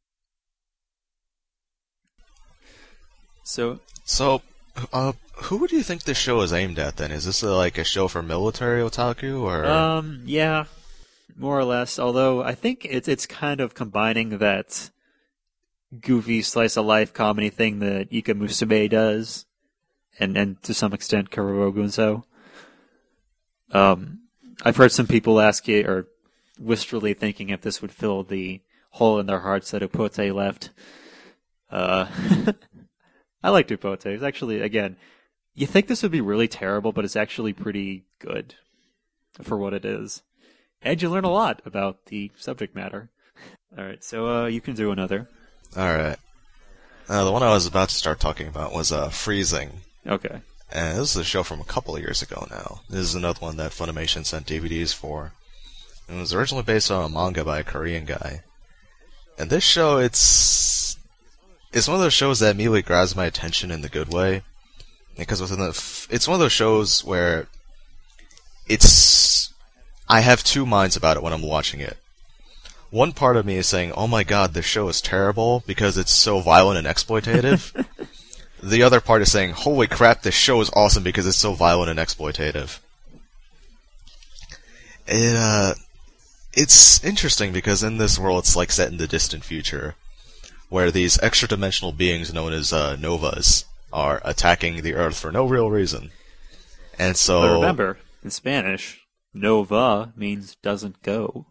So, who do you think this show is aimed at then? Is this like a show for military otaku, or? Yeah, more or less. Although I think it's kind of combining that goofy slice of life comedy thing that Ika Musume does, and to some extent Kuroro Gunso. I've heard some people ask it, or wistfully thinking if this would fill the hole in their hearts that Upote left. I like Upote. It's actually, again, you think this would be really terrible, but it's actually pretty good for what it is. And you learn a lot about the subject matter. Alright, so you can do another. Alright. The one I was about to start talking about was Freezing. Okay. And this is a show from a couple of years ago now. This is another one that Funimation sent DVDs for. It was originally based on a manga by a Korean guy. And this show, it's one of those shows that immediately grabs my attention in the good way. Because it's one of those shows where I have two minds about it when I'm watching it. One part of me is saying, oh my god, this show is terrible because it's so violent and exploitative. The other part is saying, holy crap, this show is awesome because it's so violent and exploitative. It's interesting because in this world it's like set in the distant future, where these extra-dimensional beings known as Novas are attacking the Earth for no real reason. And so... But remember, in Spanish, Nova means doesn't go.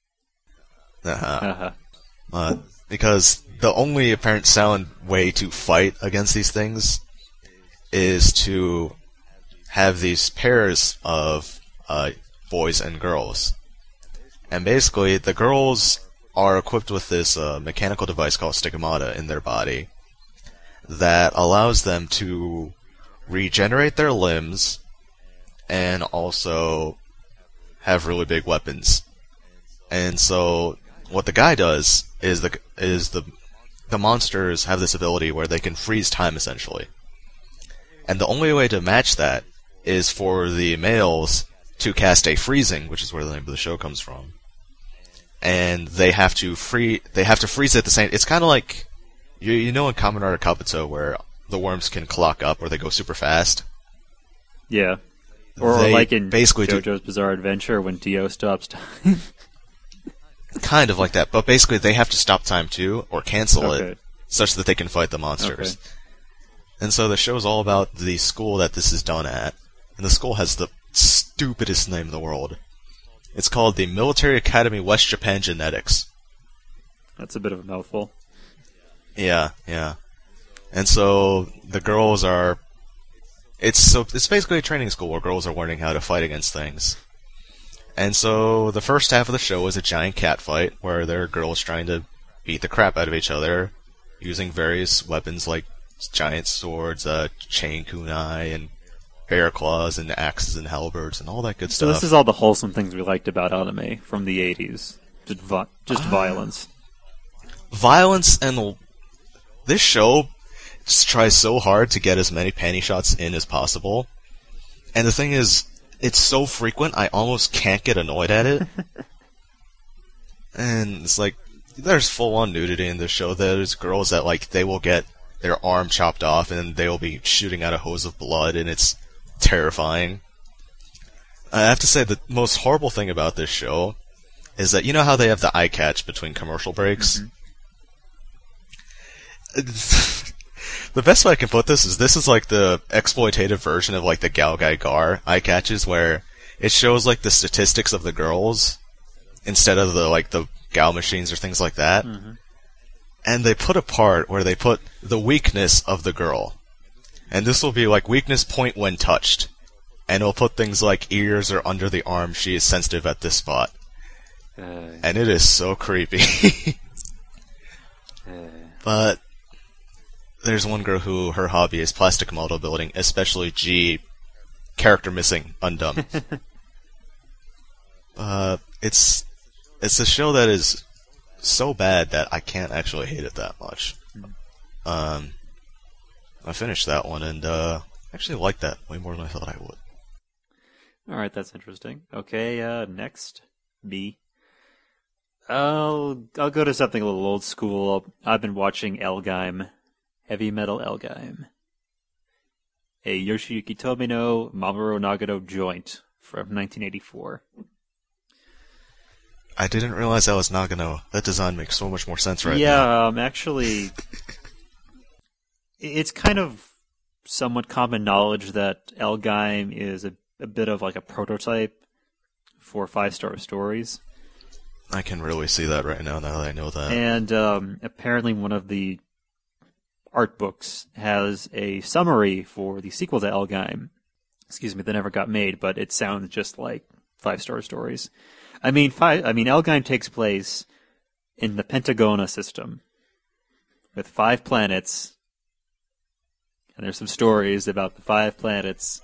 Because the only apparent sound way to fight against these things is to have these pairs of boys and girls. And basically, the girls are equipped with this mechanical device called stigmata in their body that allows them to regenerate their limbs and also have really big weapons. And so, what the guy does is the monsters have this ability where they can freeze time, essentially. And the only way to match that is for the males to cast a freezing, which is where the name of the show comes from. And they have to freeze at the same. It's kind of like you know in Kamen Rider Kabuto where the worms can clock up or they go super fast. Yeah, or like in basically JoJo's Bizarre Adventure when Dio stops time. Kind of like that, but basically they have to stop time too or cancel it such that they can fight the monsters. Okay. And so the show's all about the school that this is done at, and the school has the stupidest name in the world. It's called the Military Academy West Japan Genetics. That's a bit of a mouthful. Yeah. And so the girls are... It's basically a training school where girls are learning how to fight against things. And so the first half of the show is a giant cat fight where there are girls trying to beat the crap out of each other using various weapons like giant swords, chain kunai, and bear claws, and axes and halberds, and all that good stuff. So this is all the wholesome things we liked about anime from the 80s. Just violence. Violence, and this show just tries so hard to get as many panty shots in as possible. And the thing is, it's so frequent, I almost can't get annoyed at it. And it's like, there's full-on nudity in this show. There's girls that, like, they will get their arm chopped off and they will be shooting out a hose of blood, and it's terrifying. I have to say, the most horrible thing about this show is that, you know how they have the eye catch between commercial breaks? Mm-hmm. The best way I can put this is like the exploitative version of like the Galgai Gar eye catches, where it shows like the statistics of the girls instead of the Gal machines or things like that. Mm-hmm. And they put a part where they put the weakness of the girl. And this will be like weakness point when touched. And it'll put things like ears or under the arm, she is sensitive at this spot. And it is so creepy. But there's one girl who her hobby is plastic model building, especially G, character missing, undone. It's a show that is so bad that I can't actually hate it that much. I finished that one and actually liked that way more than I thought I would. Alright, that's interesting. Okay, next, B. I'll go to something a little old school. I've been watching Elgaim, Heavy Metal Elgaim. A Yoshiyuki Tomino Mamoru Nagano joint from 1984. I didn't realize that was Nagano. That design makes so much more sense right now. Yeah, actually, it's kind of somewhat common knowledge that Elgaim is a bit of like a prototype for 5-star stories. I can really see that right now that I know that. And apparently one of the art books has a summary for the sequel to Elgaim. Excuse me, that never got made, but it sounds just like 5-star stories. I mean, Elgaim takes place in the Pentagona system with 5 planets, and there's some stories about the 5 planets.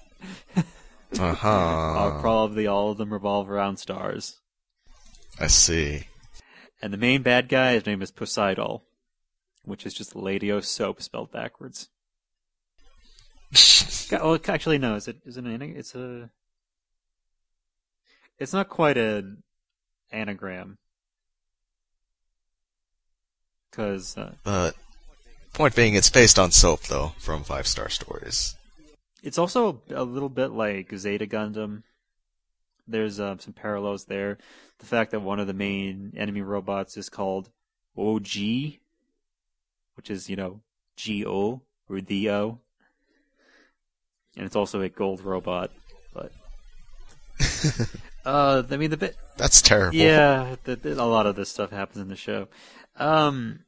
Probably all of them revolve around stars. I see. And the main bad guy, his name is Poseidon, which is just Ladios soap spelled backwards. Well, actually, no. It's not quite an anagram. Because... point being, it's based on soap, though, from 5-star stories. It's also a little bit like Zeta Gundam. There's some parallels there. The fact that one of the main enemy robots is called OG, which is, G-O, or the O. And it's also a gold robot, but... the bit... That's terrible. Yeah, a lot of this stuff happens in the show. I'm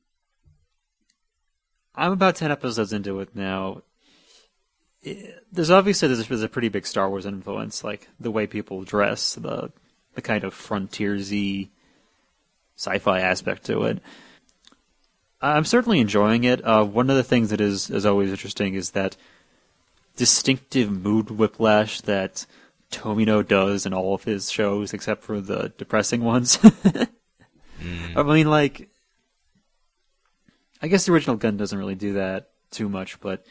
about 10 episodes into it now. There's a pretty big Star Wars influence, like the way people dress, the a kind of frontiersy sci-fi aspect to it. I'm certainly enjoying it. One of the things that is always interesting is that distinctive mood whiplash that Tomino does in all of his shows, except for the depressing ones. I mean, like, I guess the original Gun doesn't really do that too much, but,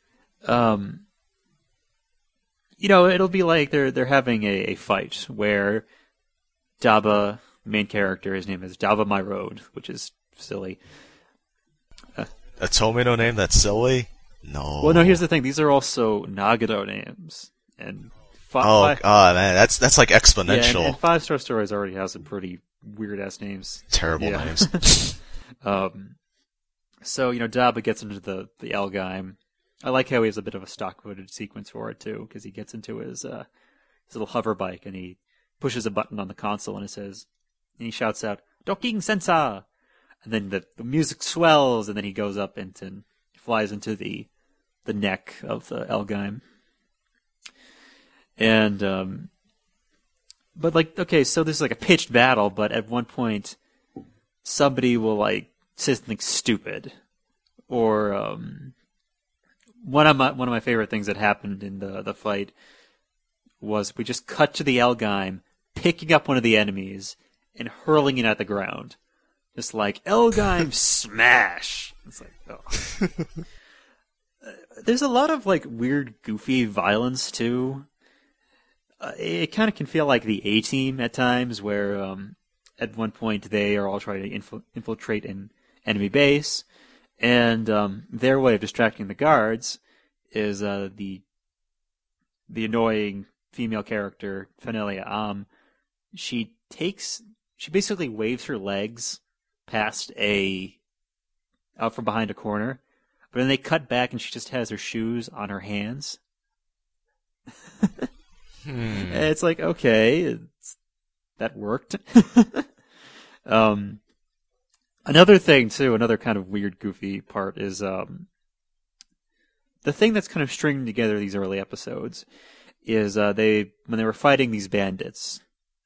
you know, it'll be like they're having a fight where Daba, main character, his name is Daba My Road, which is silly. A Tomino name that's silly? No. Well, no, here's the thing. These are also Nagano names. And God, man, that's like exponential. Yeah, and Five Star Stories already has some pretty weird-ass names. Terrible names. So, you know, Daba gets into the Elgheim. I like how he has a bit of a stock footage sequence for it, too, because he gets into his little hover bike and he pushes a button on the console and he shouts out, "Docking Sensa!" And then the music swells, and then he goes up and flies into the neck of the Elgheim. And, but like, okay, so this is like a pitched battle, but at one point, somebody will like say something stupid, or one of my favorite things that happened in the fight was we just cut to the Elgheim picking up one of the enemies and hurling it at the ground. Just like, Elgheim smash! It's like, oh. There's a lot of like weird, goofy violence too. It kind of can feel like the A-Team at times, where at one point they are all trying to infiltrate an enemy base, and their way of distracting the guards is the annoying female character, Fenelia She basically waves her legs past out from behind a corner, but then they cut back and she just has her shoes on her hands. It's like, okay, that worked. Another thing too, another kind of weird, goofy part is the thing that's kind of stringing together these early episodes is when they were fighting these bandits,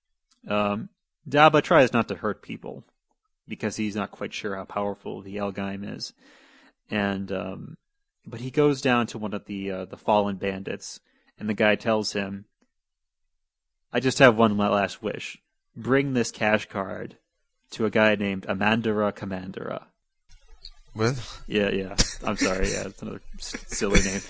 Daba tries not to hurt people because he's not quite sure how powerful the Elgheim is, and but he goes down to one of the fallen bandits, and the guy tells him, "I just have one last wish. Bring this cash card to a guy named Amandara Commandera." What? Yeah. I'm sorry. Yeah, it's another silly name.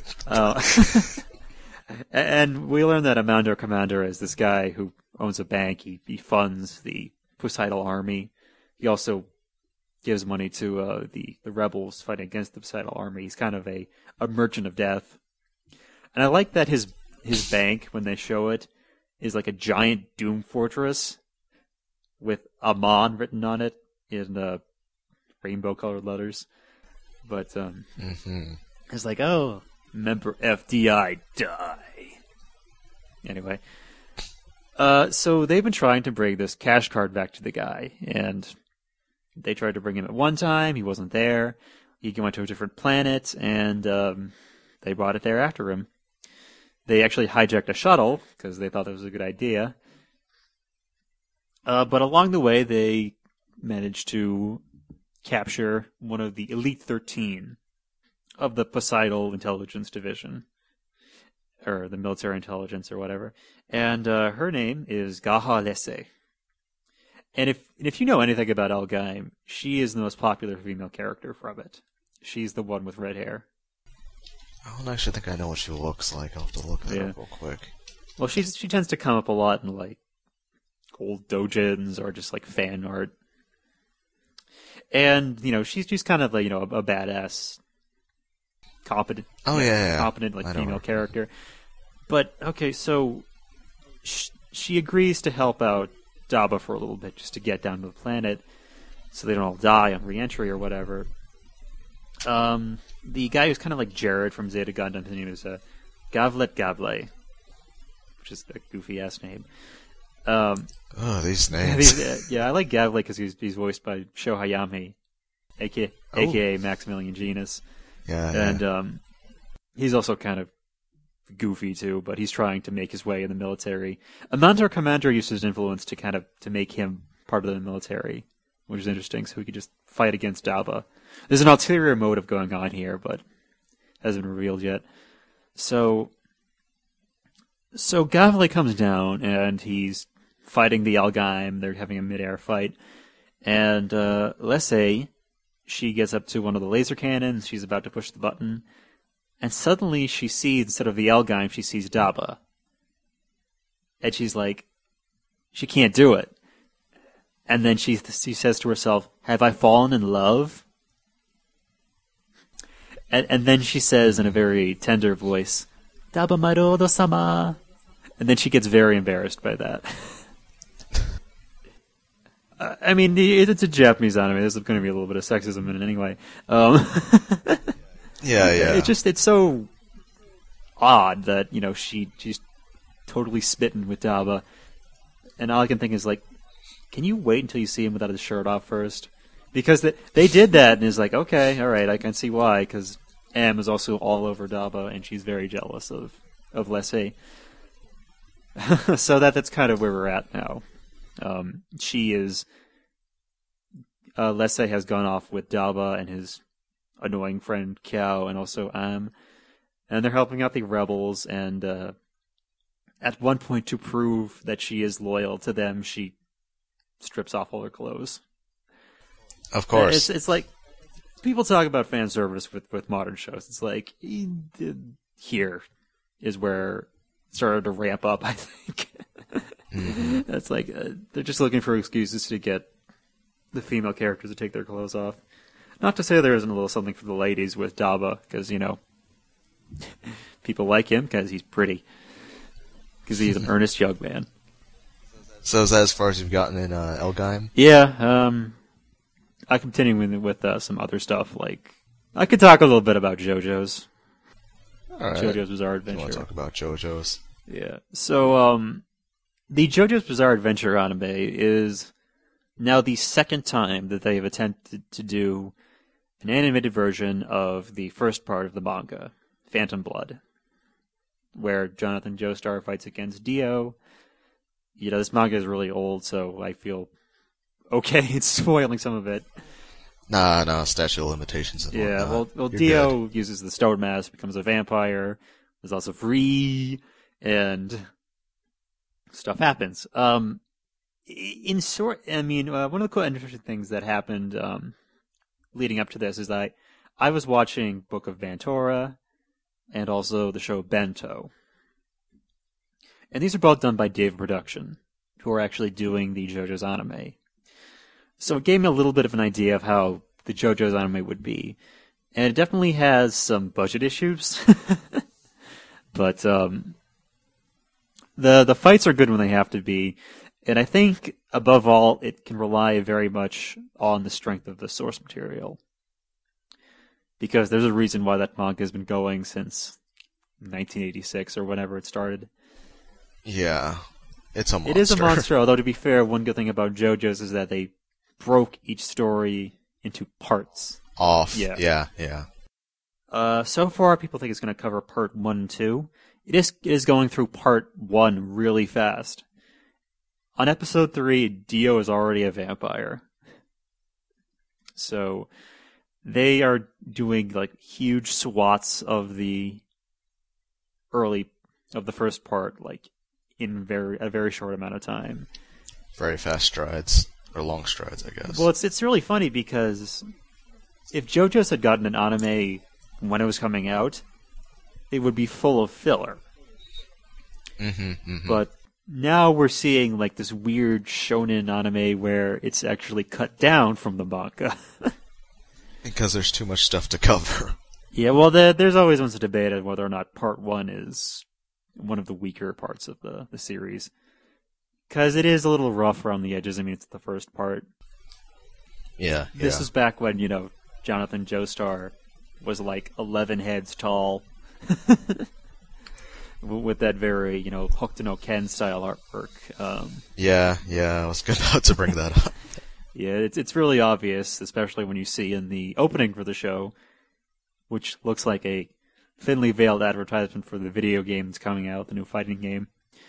And we learn that Amandara Commandera is this guy who owns a bank. He funds the Poseidon army. He also gives money to the rebels fighting against the Poseidon army. He's kind of a merchant of death. And I like that his bank, when they show it, is like a giant doom fortress with Amon written on it in rainbow-colored letters. But it's like, oh, member FDI, die. Anyway, so they've been trying to bring this cash card back to the guy, and they tried to bring him at one time. He wasn't there. He went to a different planet, and they brought it there after him. They actually hijacked a shuttle because they thought that was a good idea. But along the way, they managed to capture one of the Elite 13 of the Poseidon Intelligence Division, or the military intelligence or whatever. And her name is Gaha Lesse. And if you know anything about Elgheim, she is the most popular female character from it. She's the one with red hair. I don't actually think I know what she looks like. I'll have to look that up real quick. Well, she tends to come up a lot in like old doujins or just like fan art. And, you know, she's kind of like, you know, a badass, competent, competent like female character. But okay, so she agrees to help out Daba for a little bit just to get down to the planet so they don't all die on re-entry or whatever. The guy who's kind of like Jared from Zeta Gundam, his name is Gavlet Gavle, which is a goofy-ass name. These names. I like Gavle because he's voiced by Sho Hayami, aka Maximilian Genus. Yeah. And he's also kind of goofy too, but he's trying to make his way in the military. Amantar Commander used his influence to make him part of the military, which is interesting, so he could just fight against Daba. There's an ulterior motive going on here, but hasn't been revealed yet. So Gavli comes down, and he's fighting the Algaim. They're having a mid-air fight. And Lesse, she gets up to one of the laser cannons. She's about to push the button. And suddenly she sees, instead of the Algaim, she sees Daba. And she's like, she can't do it. And then she says to herself, have I fallen in love? And then she says in a very tender voice, Daba Marodo-sama. And then she gets very embarrassed by that. I mean, it's a Japanese anime. There's going to be a little bit of sexism in it anyway. Yeah. It's so odd that, she's totally smitten with Daba. And all I can think is, like, can you wait until you see him without his shirt off first? Because they did that, and it's like, okay, all right, I can see why, because Em is also all over Daba, and she's very jealous of Lesse. So that's kind of where we're at now. Lesse has gone off with Daba and his annoying friend Kiao, and also Am, and they're helping out the rebels, and at one point, to prove that she is loyal to them, she strips off all her clothes. Of course. It's like, people talk about fan service with modern shows. It's like, here is where it started to ramp up, I think. Mm-hmm. It's like, they're just looking for excuses to get the female characters to take their clothes off. Not to say there isn't a little something for the ladies with Daba, because, people like him because he's pretty. Because he's an earnest young man. So is that as far as you've gotten in Elgaim? Yeah, I continue with some other stuff. Like, I could talk a little bit about JoJo's. All right. JoJo's Bizarre Adventure. You want to talk about JoJo's? Yeah. So, the JoJo's Bizarre Adventure anime is now the second time that they have attempted to do an animated version of the first part of the manga, Phantom Blood, where Jonathan Joestar fights against Dio. This manga is really old, so I feel okay it's spoiling some of it. Nah, statute of limitations and whatnot. Well, Dio uses the stone mask, becomes a vampire. There's also Free, and stuff happens. In short, I mean, one of the cool and interesting things that happened leading up to this is that I was watching Book of Bantora and also the show Bento. And these are both done by Dave Production, who are actually doing the JoJo's anime. So it gave me a little bit of an idea of how the JoJo's anime would be. And it definitely has some budget issues. But the fights are good when they have to be. And I think, above all, it can rely very much on the strength of the source material. Because there's a reason why that manga has been going since 1986 or whenever it started. Yeah, it's a monster. It is a monster, although to be fair, one good thing about JoJo's is that they broke each story into parts. Yeah. So far, people think it's going to cover part 1 and 2. It is going through part 1 really fast. On episode 3, Dio is already a vampire. So they are doing like huge swaths of the first part, like in a very short amount of time. Very fast strides, or long strides, I guess. Well, it's really funny because if JoJo's had gotten an anime when it was coming out, it would be full of filler. But now we're seeing like this weird shonen anime where it's actually cut down from the manga. Because there's too much stuff to cover. Yeah, well, there's always a debate on whether or not part 1 is one of the weaker parts of the series. Because it is a little rough around the edges. I mean, it's the first part. Yeah. This is back when, Jonathan Joestar was like 11 heads tall. With that very, Hokuto no Ken style artwork. Yeah, I was about to bring that up. Yeah, it's really obvious, especially when you see in the opening for the show, which looks like a thinly veiled advertisement for the video game that's coming out, the new fighting game,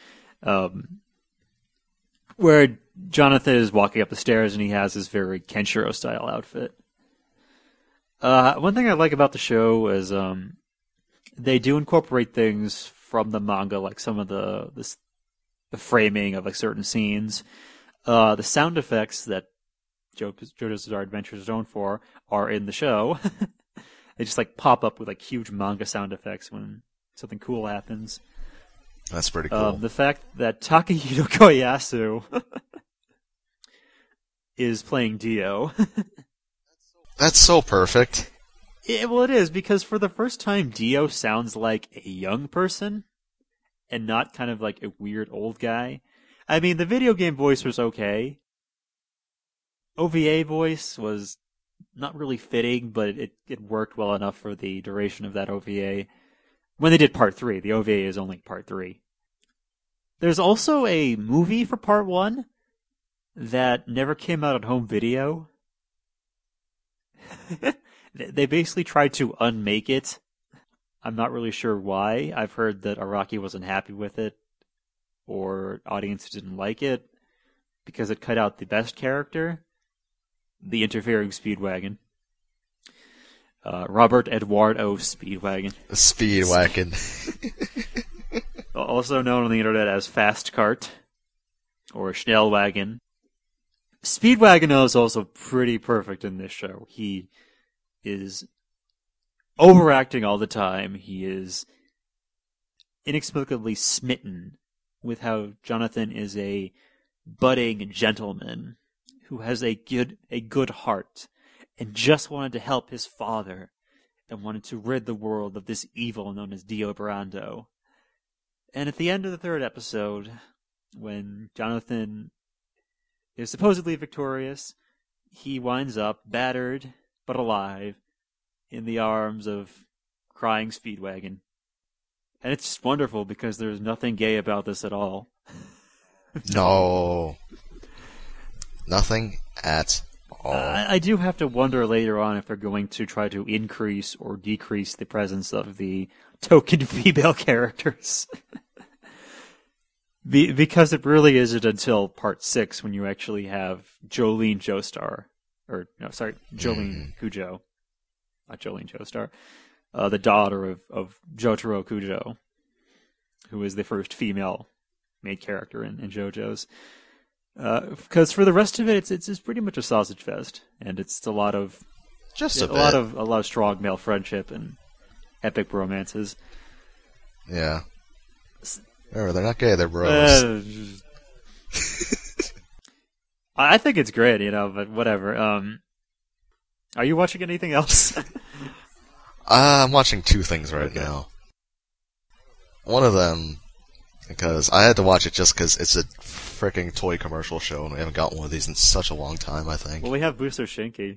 where Jonathan is walking up the stairs and he has this very Kenshiro style outfit. One thing I like about the show is they do incorporate things from the manga, like some of the framing of like certain scenes. The sound effects that JoJo's Bizarre Adventure is known for are in the show. They just like pop up with like huge manga sound effects when something cool happens. That's pretty cool. The fact that Takahito Koyasu is playing Dio. That's so perfect. Well, it is, because for the first time, Dio sounds like a young person and not kind of like a weird old guy. I mean, the video game voice was okay. OVA voice was not really fitting, but it worked well enough for the duration of that OVA. When they did Part 3, the OVA is only Part 3. There's also a movie for Part 1 that never came out on home video. They basically tried to unmake it. I'm not really sure why. I've heard that Araki wasn't happy with it, or audiences didn't like it, because it cut out the best character, the interfering Speedwagon. Robert Eduardo Speedwagon. Speedwagon. Also known on the internet as Fast Cart, or Schnellwagon. Speedwagon is also pretty perfect in this show. He is overacting all the time. He is inexplicably smitten with how Jonathan is a budding gentleman who has a good heart and just wanted to help his father and wanted to rid the world of this evil known as Dio Brando. And at the end of the third episode, when Jonathan is supposedly victorious, he winds up battered but alive in the arms of crying Speedwagon. And it's just wonderful because there's nothing gay about this at all. No. Nothing at all. I do have to wonder later on if they're going to try to increase or decrease the presence of the token female characters. Because it really isn't until Part 6 when you actually have Jolene Joestar. Jolene Kujo. Not Jolene Joestar. The daughter of Jotaro Kujo, who is the first female main character in JoJo's. Because for the rest of it, it's pretty much a sausage fest, and it's a lot of a lot of strong male friendship and epic romances. Yeah. Remember, they're not gay; they're bros. I think it's great, but whatever. Are you watching anything else? I'm watching two things right now. One of them, because I had to watch it just because it's a freaking toy commercial show, and we haven't got one of these in such a long time, I think. Well, we have Booster Shinki.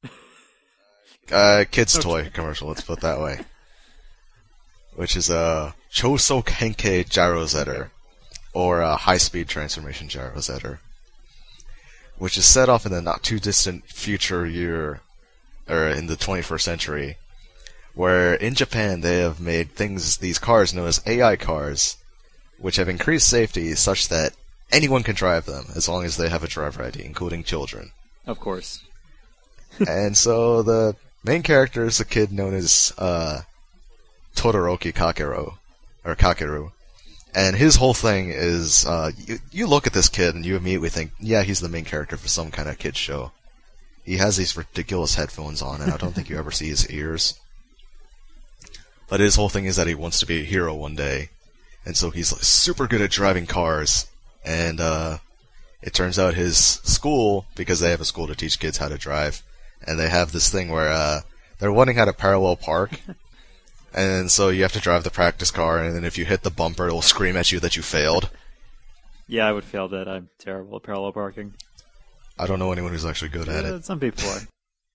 Kids' toy commercial, let's put it that way. Which is Choso Kenkei Gyrozetter, or High-Speed Transformation Gyrozetter, which is set off in the not-too-distant future year, or in the 21st century, where in Japan they have made these cars known as AI cars, which have increased safety such that anyone can drive them, as long as they have a driver ID, including children. Of course. And so the main character is a kid known as Todoroki Kakeru. And his whole thing is, you look at this kid and you immediately think, yeah, he's the main character for some kind of kid's show. He has these ridiculous headphones on, and I don't think you ever see his ears. But his whole thing is that he wants to be a hero one day. And so he's like, super good at driving cars. And it turns out his school, because they have a school to teach kids how to drive, and they have this thing where they're learning how to parallel park. And so you have to drive the practice car, and then if you hit the bumper, it will scream at you that you failed. Yeah, I would fail that. I'm terrible at parallel parking. I don't know anyone who's actually good at it. Some people are.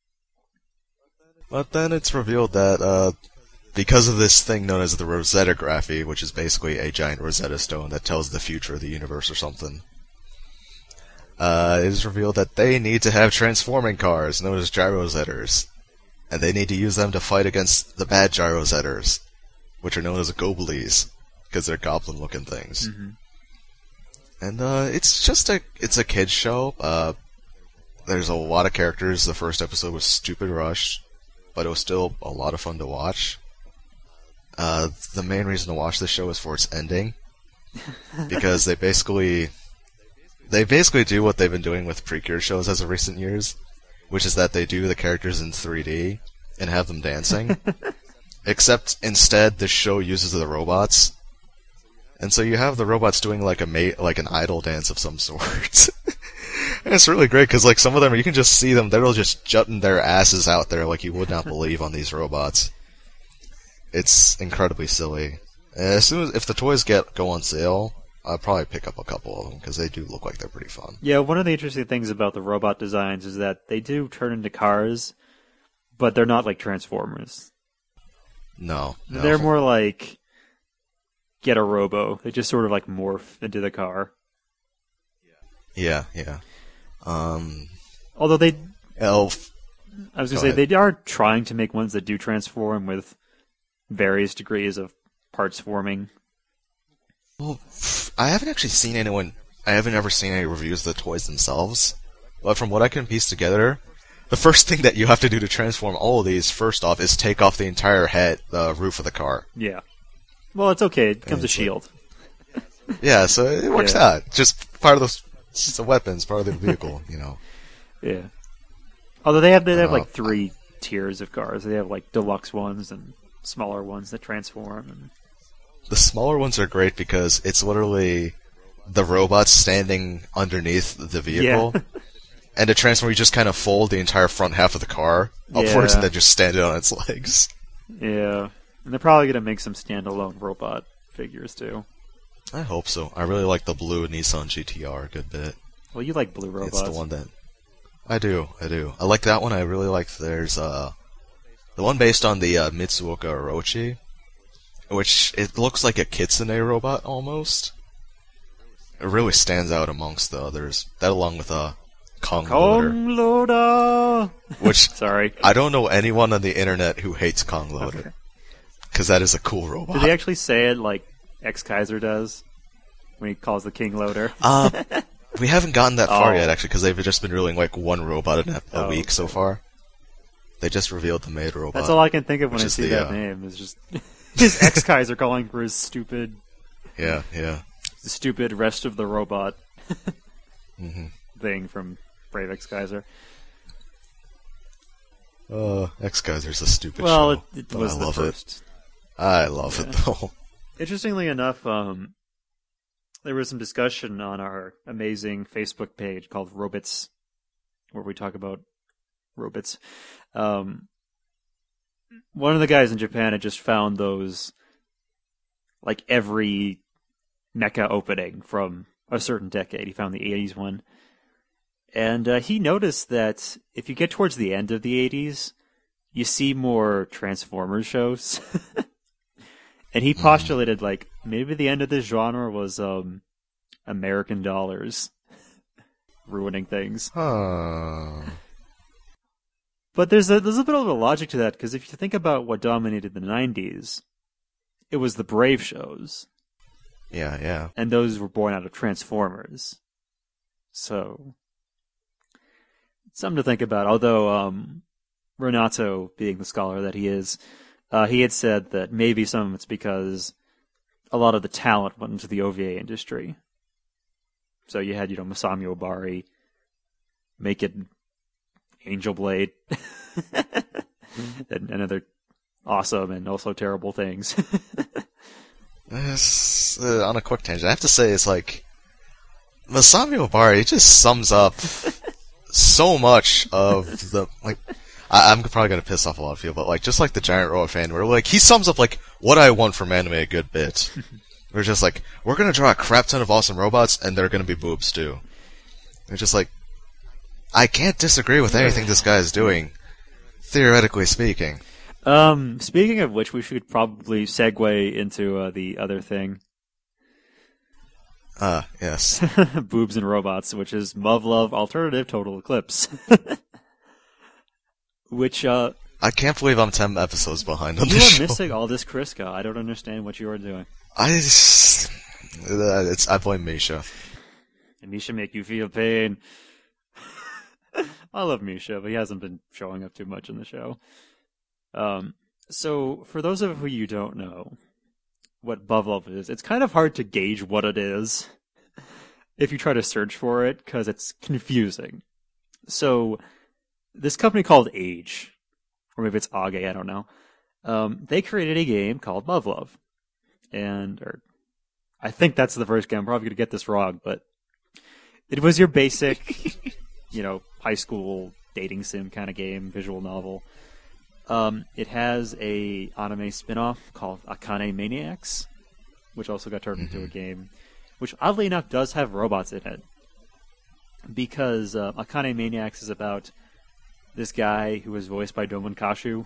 But then it's revealed that because of this thing known as the Rosetta Graphy, which is basically a giant Rosetta Stone that tells the future of the universe or something, it is revealed that they need to have transforming cars known as Gyrozetters. And they need to use them to fight against the bad Gyrozetters. which are known as goblies, because they're goblin-looking things. Mm-hmm. And it's a kids show. There's a lot of characters. The first episode was stupid rushed, but it was still a lot of fun to watch. The main reason to watch this show is for its ending, because they basically do what they've been doing with Precure shows as of recent years, which is that they do the characters in 3D and have them dancing. Except instead, the show uses the robots, and so you have the robots doing like an idol dance of some sort. And it's really great because like some of them, you can just see them; they're just jutting their asses out there like you would not believe on these robots. It's incredibly silly. As soon as if the toys go on sale, I'll probably pick up a couple of them because they do look like they're pretty fun. Yeah, one of the interesting things about the robot designs is that they do turn into cars, but they're not like Transformers. No. They're more like Get a Robo. They just sort of like morph into the car. Yeah. Although they... Elf. I was going to say, they are trying to make ones that do transform with various degrees of parts forming. Well, I haven't actually seen anyone... I haven't ever seen any reviews of the toys themselves. But from what I can piece together, the first thing that you have to do to transform all of these, first off, is take off the entire roof of the car. Yeah. Well, it's okay. It becomes a shield. Yeah, so it works out. Just part of the weapons, part of the vehicle, you know. Yeah. Although they have like 3 tiers of cars. They have like deluxe ones and smaller ones that transform. And... The smaller ones are great because it's literally the robots standing underneath the vehicle. Yeah. And to transform, you just kind of fold the entire front half of the car upwards and then just stand it on its legs. Yeah. And they're probably going to make some standalone robot figures, too. I hope so. I really like the blue Nissan GTR a good bit. Well, you like blue robots. It's the one that... I do. I like that one. I really like... There's, the one based on the Mitsuoka Orochi, which it looks like a Kitsune robot, almost. It really stands out amongst the others. That along with Kong Loader. Which... Sorry. I don't know anyone on the internet who hates Kong Loader. Because that is a cool robot. Did they actually say it like X-Kaiser does when he calls the King Loader? We haven't gotten that far yet, actually, because they've just been revealing like one robot a week so far. They just revealed the maid robot. That's all I can think of when I see that name. Is just his X-Kaiser calling for his stupid... Yeah. The stupid rest of the robot thing from Brave X-Kaiser. X-Kaiser's a stupid show. Well, it was the first. I love it, though. Interestingly enough, there was some discussion on our amazing Facebook page called Robits, where we talk about robots. One of the guys in Japan had just found those, like every mecha opening from a certain decade. He found the 80s one. And he noticed that if you get towards the end of the 80s, you see more Transformers shows. And he postulated, like, maybe the end of this genre was American dollars ruining things. Huh. But there's a bit of a logic to that, because if you think about what dominated the 90s, it was the Brave shows. Yeah. And those were born out of Transformers. So, something to think about. Although, Renato, being the scholar that he is, he had said that maybe some of it's because a lot of the talent went into the OVA industry. So you had, Masami Obari making Angel Blade and other awesome and also terrible things. On a quick tangent, I have to say it's like Masami Obari just sums up so much of the I'm probably gonna piss off a lot of people, but like just like the Giant Robo fan, where like he sums up like what I want from anime a good bit. We're just like, we're gonna draw a crap ton of awesome robots, and they're gonna be boobs too. They're just like, I can't disagree with anything this guy is doing, theoretically speaking. Speaking of which, we should probably segue into the other thing. Yes. Boobs and robots, which is Muv-Luv Alternative Total Eclipse. Which, I I can't believe I'm 10 episodes behind on You this are show. missing all this Crisco. I don't understand what you are doing. I blame Misha. And Misha make you feel pain. I love Misha, but he hasn't been showing up too much in the show. So, for those of you who don't know what Bavlov is, it's kind of hard to gauge what it is if you try to search for it, because it's confusing. So, this company called Age, or maybe it's Age, I don't know, they created a game called Bavlov. I think that's the first game. I'm probably going to get this wrong, but it was your basic, high school dating sim kind of game, visual novel. It has a anime spin-off called Akane Maniacs, which also got turned into a game, which oddly enough does have robots in it. Because Akane Maniacs is about this guy who was voiced by Domon Kashu.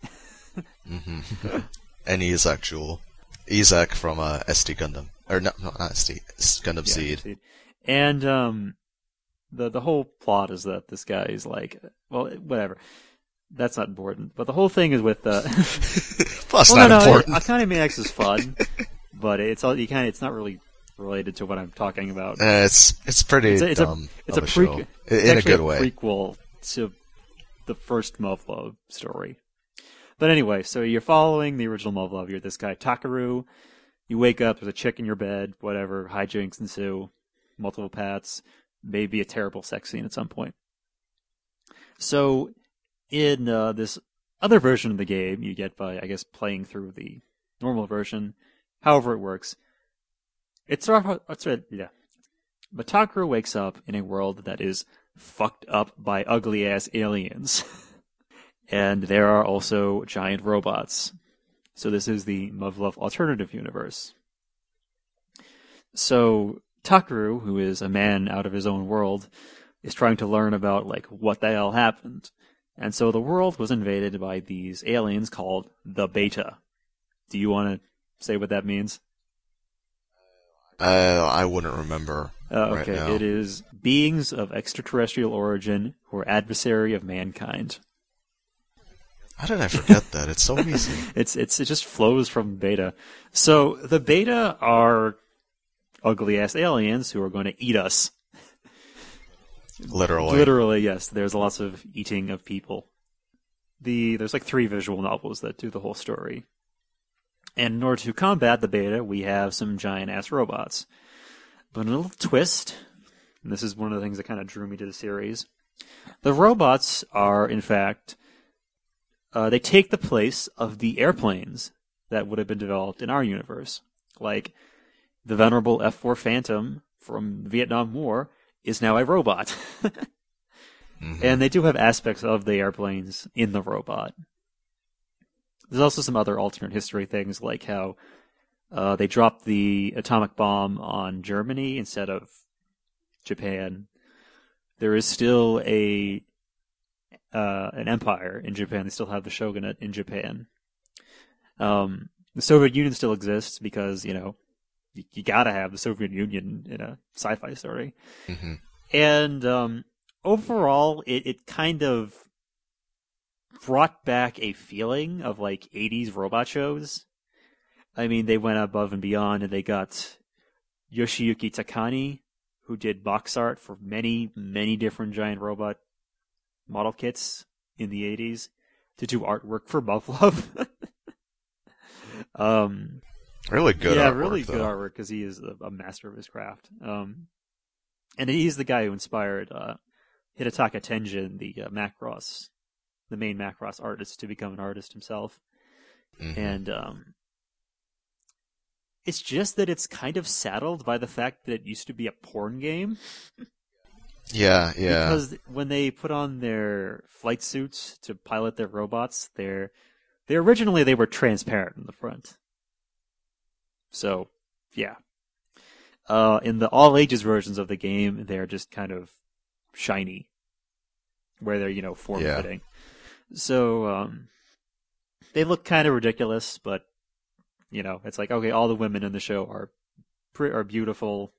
And Izak Jewel. Izak from SD Gundam. Or no, not SD. Gundam Seed. And the whole plot is that this guy is like, well, whatever. That's not important. But the whole thing is with Plus, not important. Akane Maniacs is fun, but it's not really related to what I'm talking about. It's pretty dumb. It's a prequel in a good way. Prequel to the first Muv-Luv story. But anyway, so you're following the original Muv-Luv. You're this guy Takaru. You wake up, there's a chick in your bed, whatever, hijinks ensue, multiple pats, maybe a terrible sex scene at some point. So, in this other version of the game, you get by, I guess, playing through the normal version, however it works. But Takaru wakes up in a world that is fucked up by ugly-ass aliens. And there are also giant robots. So this is the Muv-Luv alternative universe. So Takaru, who is a man out of his own world, is trying to learn about what the hell happened. And so the world was invaded by these aliens called the Beta. Do you want to say what that means? I wouldn't remember. Okay, right now. It is beings of extraterrestrial origin who are adversary of mankind. How did I forget that? It's so easy. It just flows from Beta. So the Beta are ugly ass aliens who are going to eat us. Literally, yes. There's lots of eating of people. There's 3 visual novels that do the whole story. And in order to combat the Beta, we have some giant ass robots. But a little twist, and this is one of the things that kind of drew me to the series. The robots are, in fact, they take the place of the airplanes that would have been developed in our universe. Like, the venerable F-4 Phantom from the Vietnam War is now a robot. And they do have aspects of the airplanes in the robot. There's also some other alternate history things, like how they dropped the atomic bomb on Germany instead of Japan. There is still an empire in Japan. They still have the shogunate in Japan. The Soviet Union still exists because, you gotta have the Soviet Union in a sci-fi story. And overall, it kind of brought back a feeling of 80s robot shows. I mean, they went above and beyond, and they got Yoshiyuki Takani, who did box art for many, many different giant robot model kits in the 80s, to do artwork for Muv-Luv. Really good artwork. Yeah, really good artwork, because he is a master of his craft. And he's the guy who inspired Hidetaka Tenjin, the main Macross artist, to become an artist himself. And it's just that it's kind of saddled by the fact that it used to be a porn game. Yeah. Because when they put on their flight suits to pilot their robots, they originally were transparent in the front. So, yeah. In the all ages versions of the game, they're just kind of shiny, where they're form fitting. So they look kind of ridiculous, but it's like, okay, all the women in the show are beautiful.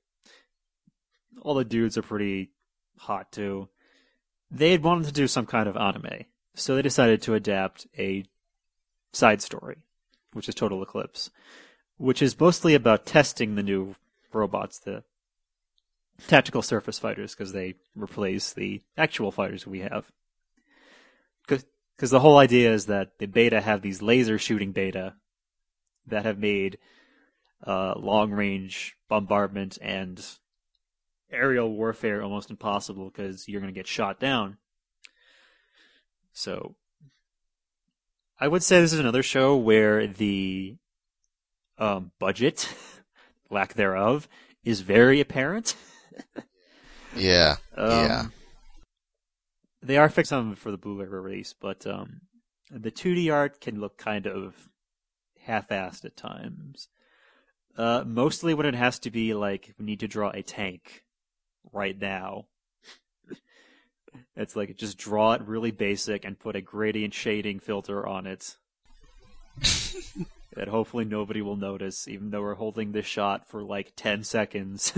All the dudes are pretty hot too. They had wanted to do some kind of anime, So they decided to adapt a side story, which is Total Eclipse, which is mostly about testing the new robots, the tactical surface fighters, because they replace the actual fighters we have. Because the whole idea is that the beta have these laser shooting beta that have made long-range bombardment and aerial warfare almost impossible because you're going to get shot down. So I would say this is another show where the budget, lack thereof, is very apparent. Yeah. Yeah. They are fixing them for the Blu-ray release, but the 2D art can look kind of half-assed at times. Mostly when it has to be like, we need to draw a tank right now. It's like, just draw it really basic and put a gradient shading filter on it. That hopefully nobody will notice, even though we're holding this shot for like 10 seconds.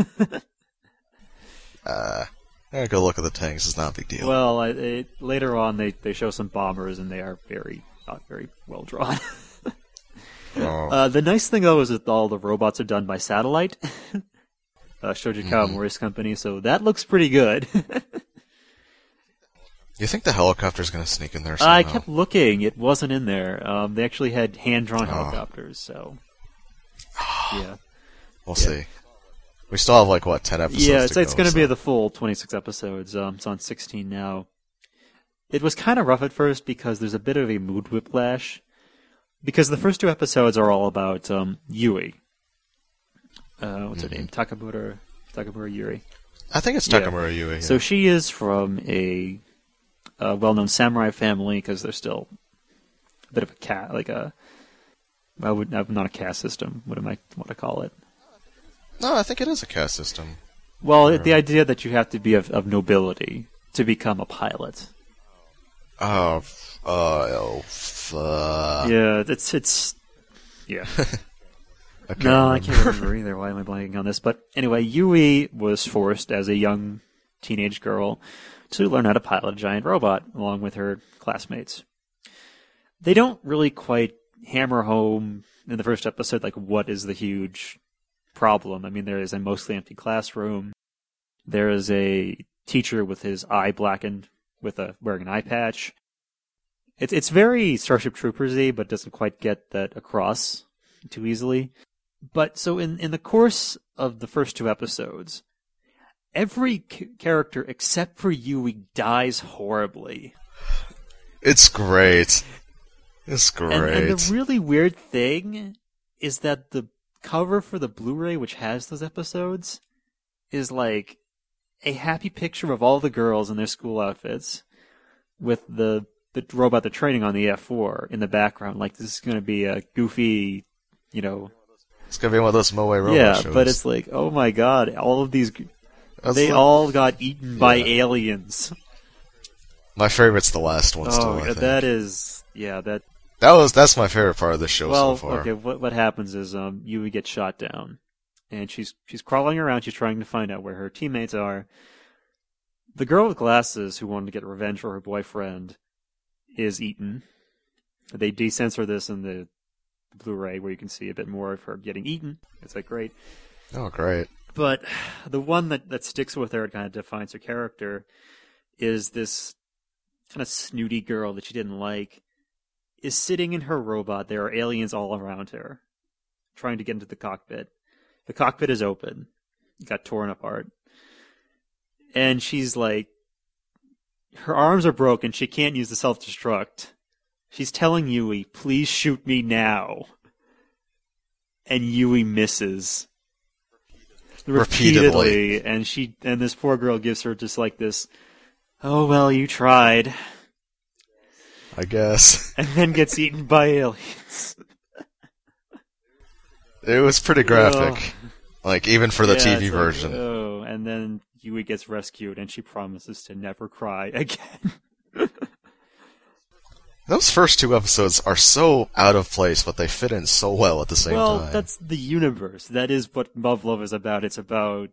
Go look at the tanks. It's not a big deal. Well, later on they show some bombers, and they are not very well drawn. The nice thing, though, is that all the robots are done by satellite. Shoji Kawamori's company, so that looks pretty good. You think the helicopter's going to sneak in there somehow? I kept looking. It wasn't in there. They actually had hand-drawn helicopters, so... Yeah. We'll see. We still have, 10 episodes Yeah, to go, it's going to be the full 26 episodes. It's on 16 now. It was kind of rough at first because there's a bit of a mood whiplash. Because the first 2 episodes are all about Yui. What's her name? Takamura Yuri. I think it's Takamura Yui. Yeah. So she is from a well-known samurai family, because they're still a bit of a not a caste system. What I call it? No, I think it is a caste system. Well, the idea that you have to be of nobility to become a pilot. Yeah, it's yeah. I can't remember either. Why am I blanking on this? But anyway, Yui was forced as a young teenage girl to learn how to pilot a giant robot along with her classmates. They don't really quite hammer home in the first episode what is the huge problem. I mean, there is a mostly empty classroom. There is a teacher with his eye blackened wearing an eye patch. It's very Starship Troopers-y, but doesn't quite get that across too easily. But so in the course of the first 2 episodes, every character except for Yui dies horribly. It's great. It's great. And the really weird thing is that the cover for the Blu-ray, which has those episodes, is like a happy picture of all the girls in their school outfits with the robot they're training on, the F4, in the background. Like, this is going to be a goofy, It's going to be one of those Moe robot shows. Yeah, but it's like, oh my god, all of these... all got eaten by aliens. My favorite's the last one still, I think. That is... Yeah, that... That's my favorite part of the show so far. Okay, what happens is Yui gets shot down, and she's crawling around. She's trying to find out where her teammates are. The girl with glasses who wanted to get revenge for her boyfriend is eaten. They decensor this in the Blu-ray, where you can see a bit more of her getting eaten. It's great. Oh, great. But the one that sticks with her and kind of defines her character is this kind of snooty girl that she didn't like. Is sitting in her robot. There are aliens all around her, trying to get into the cockpit. The cockpit is open. It got torn apart. And she's like, her arms are broken. She can't use the self-destruct. She's telling Yui, please shoot me now. And Yui misses. Repeatedly. And this poor girl gives her just this, oh, well, you tried. I guess. And then gets eaten by aliens. It was pretty graphic. Even for the TV version. And then Yui gets rescued, and she promises to never cry again. Those first 2 episodes are so out of place, but they fit in so well at the same time. Well, that's the universe. That is what Love is about. It's about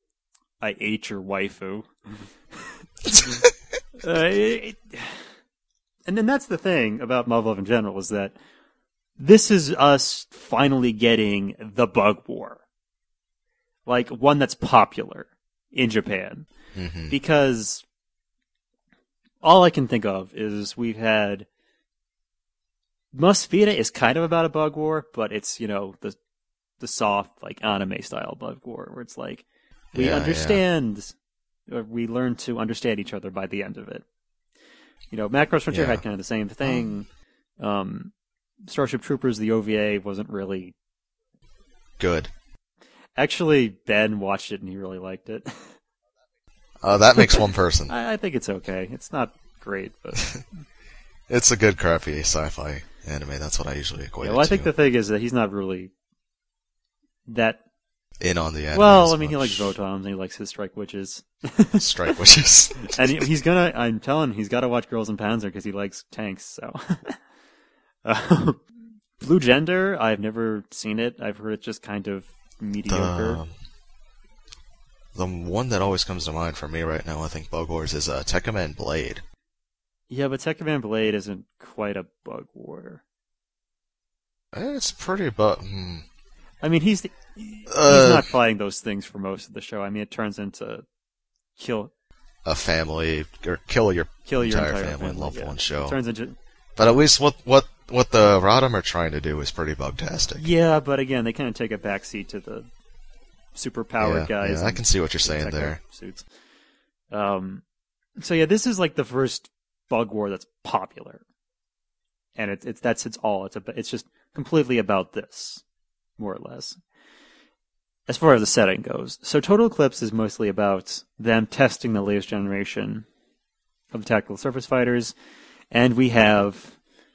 I ate your waifu. And then that's the thing about Marvel in general is that this is us finally getting the Bug War. Like, one that's popular in Japan. Mm-hmm. Because all I can think of is we've had... Musfida is kind of about a Bug War, but it's, you know, the soft, like, anime-style Bug War, where it's like, we understand, or we learn to understand each other by the end of it. You know, Macross Frontier had kind of the same thing. Starship Troopers, the OVA, wasn't really... good. Actually, Ben watched it and he really liked it. That makes one person. I think it's okay. It's not great, but... It's a good, crappy sci-fi anime. That's what I usually equate it to. I think the thing is that he's not really that... in on the anime. Well, I mean, he likes Votoms and he likes his Strike Witches. Strike Witches. And he's gonna... I'm telling him, he's got to watch Girls in Panzer because he likes tanks, so... Blue Gender, I've never seen it. I've heard it's just kind of mediocre. The one that always comes to mind for me right now, I think, Bug Wars, is Tekkaman Blade. Yeah, but Tekkaman Blade isn't quite a Bug War. It's pretty, but... I mean, he's not fighting those things for most of the show. I mean, it turns into kill a family, or kill your entire family in loved one show. It turns into... But at least what the Rodham are trying to do is pretty bugtastic. Yeah, but again, they kind of take a backseat to the super-powered guys. Yeah, I can see what you're saying there. Suits. So yeah, this is like the first Bug War that's popular, and it's all. It's just completely about this, more or less, as far as the setting goes. So Total Eclipse is mostly about them testing the latest generation of the tactical surface fighters, and we have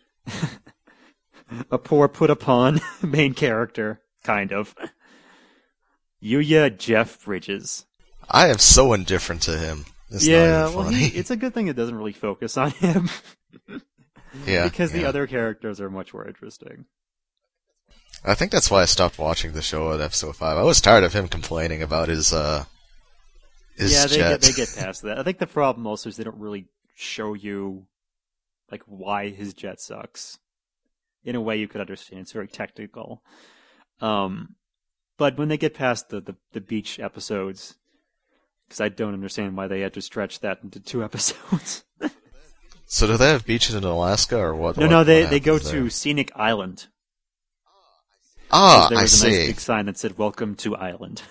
a poor put-upon main character, kind of. Yuya Jeff Bridges. I am so indifferent to him. It's yeah, not even funny. It's a good thing it doesn't really focus on him. Because the other characters are much more interesting. I think that's why I stopped watching the show at episode 5. I was tired of him complaining about his jet. They get past that. I think the problem also is they don't really show you like why his jet sucks in a way you could understand. It's very technical. But when they get past the beach episodes, because I don't understand why they had to stretch that into 2 episodes. So do they have beaches in Alaska or what? No, they go to Scenic Island. Ah, there was a nice big sign that said "Welcome to Island."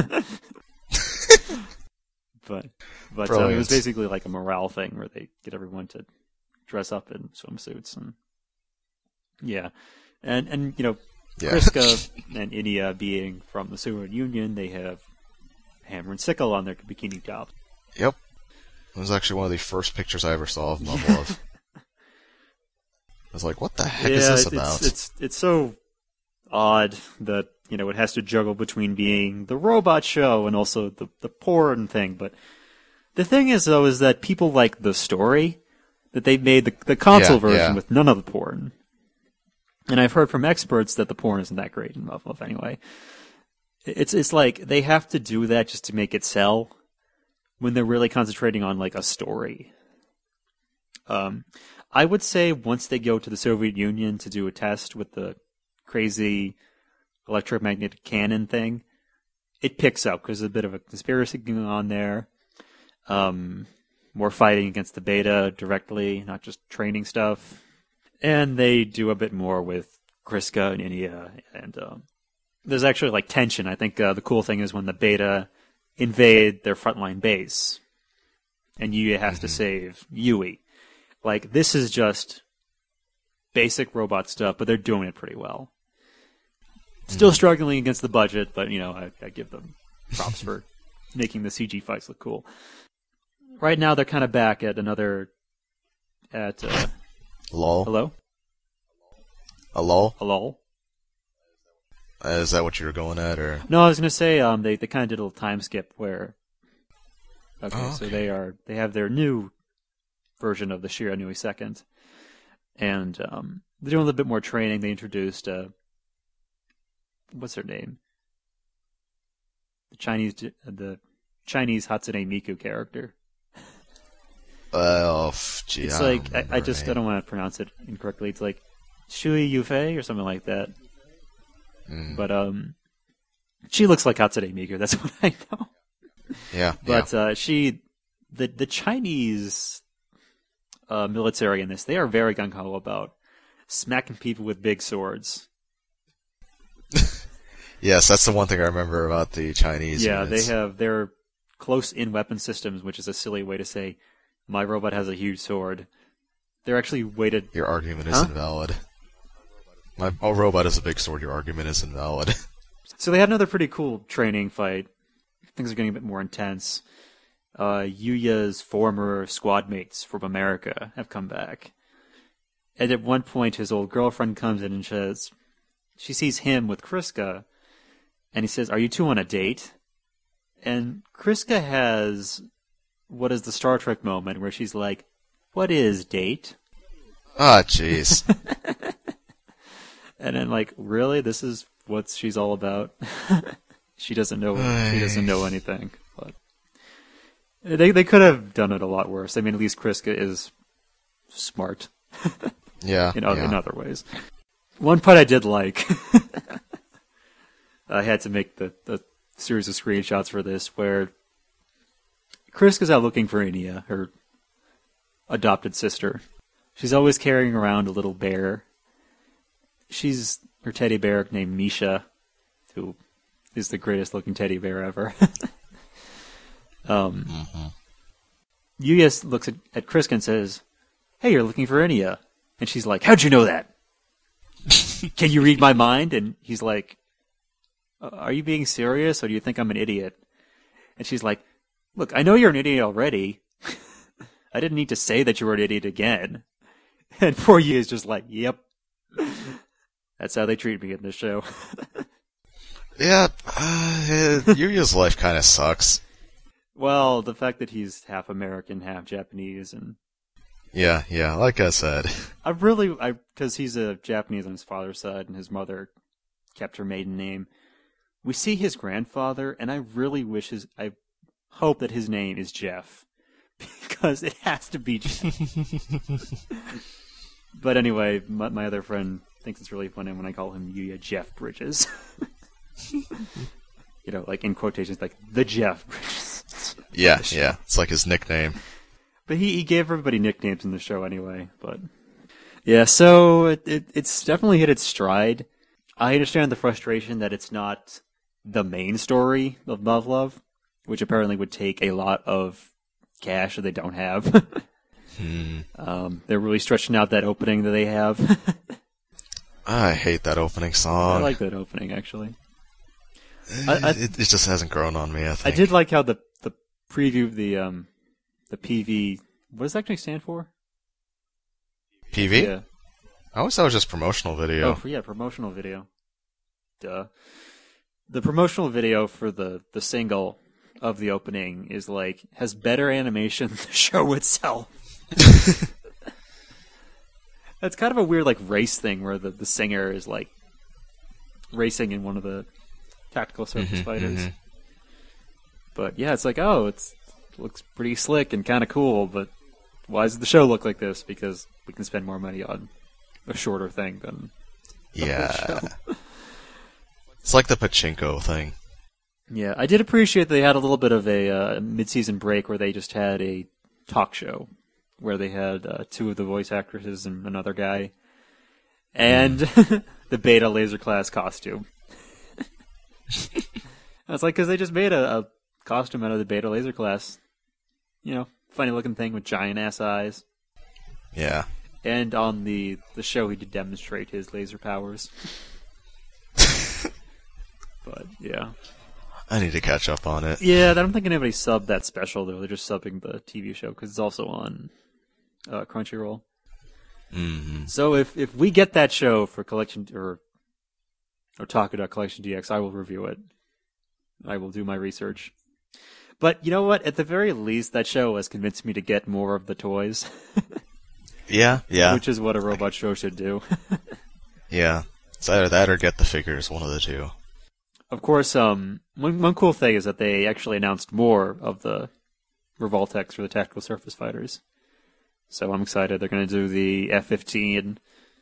but it was basically like a morale thing where they get everyone to dress up in swimsuits and and you know, Kriska and Inia being from the Soviet Union, they have hammer and sickle on their bikini tops. Yep, it was actually one of the first pictures I ever saw of Moblov. I was like, "What the heck is this about?" It's so odd that, you know, it has to juggle between being the robot show and also the porn thing. But the thing is, though, is that people like the story, that they made the console version with none of the porn. And I've heard from experts that the porn isn't that great in Muff anyway. It's like they have to do that just to make it sell when they're really concentrating on like a story. I would say once they go to the Soviet Union to do a test with the crazy electromagnetic cannon thing, it picks up because there's a bit of a conspiracy going on there. More fighting against the beta directly, not just training stuff. And they do a bit more with Kriska and Inia, and there's actually like tension. I think the cool thing is when the beta invade their frontline base, and Yuya has to save Yui. Like, this is just basic robot stuff, but they're doing it pretty well. Still struggling against the budget, but, you know, I give them props for making the CG fights look cool. Right now, they're kind of back at LOL. Hello? A LOL? A LOL? Is that what you were going at, or? No, I was going to say, they kind of did a little time skip where... Okay, so they have their new version of the Shira Nui Second. And they're doing a little bit more training. They introduced... what's her name? The Chinese Hatsune Miku character. Gee, It's I don't like remember I her just I name. don't want to pronounce it incorrectly. It's like Shui Yufei or something like that. Mm, But she looks like Hatsune Miku. That's what I know. yeah, But the Chinese military in this, they are very gung ho about smacking people with big swords. yes, that's the one thing I remember about the Chinese. Yeah, units. they have their close-in weapon systems, which is a silly way to say my robot has a huge sword. They're actually weighted. Your argument is Huh? invalid. My robot is a big sword. Your argument is invalid. So they had another pretty cool training fight. Things are getting a bit more intense. Yuya's former squad mates from America have come back. And at one point, his old girlfriend comes in and says, she sees him with Kriska, and he says, "Are you two on a date?" And Kriska has what is the Star Trek moment where she's like, "What is date?" Ah, jeez. And then like, really? This is what she's all about? She doesn't know. She doesn't know anything. But they could have done it a lot worse. I mean, at least Kriska is smart Yeah, in yeah. other ways. One part I did like. I had to make the series of screenshots for this, where Kriska's out looking for Inia, her adopted sister. She's always carrying around a little bear. She's her teddy bear named Misha, who is the greatest looking teddy bear ever. Yuya looks at Kriska and says, "Hey, you're looking for Inia." And she's like, "How'd you know that? Can you read my mind?" And he's like, "Are you being serious, or do you think I'm an idiot?" And she's like, "Look, I know you're an idiot already. I didn't need to say that you were an idiot again." And poor Yuya is just like, "Yep. That's how they treat me in this show." Yeah, Yuya's life kind of sucks. Well, the fact that he's half American, half Japanese, and Yeah, like I said. because he's a Japanese on his father's side, and his mother kept her maiden name. We see his grandfather, and I really I hope that his name is Jeff, because it has to be Jeff. But anyway, my other friend thinks it's really funny when I call him Yuya Jeff Bridges. Like in quotations, like the Jeff Bridges. Yeah, it's like his nickname. But he gave everybody nicknames in the show anyway. But yeah, so it's definitely hit its stride. I understand the frustration that it's not the main story of Love, which apparently would take a lot of cash that they don't have. They're really stretching out that opening that they have. I hate that opening I song. like that opening, actually. It just hasn't grown on me, I think. I did like how the preview, the PV, what does that actually stand for? PV? Yeah. I always thought it was just promotional video. Oh, yeah, promotional video. Duh. The promotional video for the single of the opening is has better animation than the show itself. That's kind of a weird race thing where the singer is racing in one of the tactical surface fighters. But yeah, it's it looks pretty slick and kind of cool, but why does the show look like this? Because we can spend more money on a shorter thing than the whole show. It's like the pachinko thing. Yeah, I did appreciate they had a little bit of a mid-season break where they just had a talk show where they had two of the voice actresses and another guy, and the Beta Laser Class costume. I was like, because they just made a costume out of the Beta Laser Class. Funny looking thing with giant ass eyes. Yeah. And on the show, he did demonstrate his laser powers. But yeah. I need to catch up on it. Yeah, I don't think anybody subbed that special, though. They're just subbing the TV show because it's also on Crunchyroll. Mm-hmm. So if we get that show for Collection or Otaku Collection DX, I will review it. I will do my research. But you know what? At the very least, that show has convinced me to get more of the toys. Yeah. Which is what a robot show should do. Yeah. It's either that or get the figures, one of the two. Of course, one cool thing is that they actually announced more of the Revoltex for the Tactical Surface Fighters. So I'm excited. They're going to do the F-15,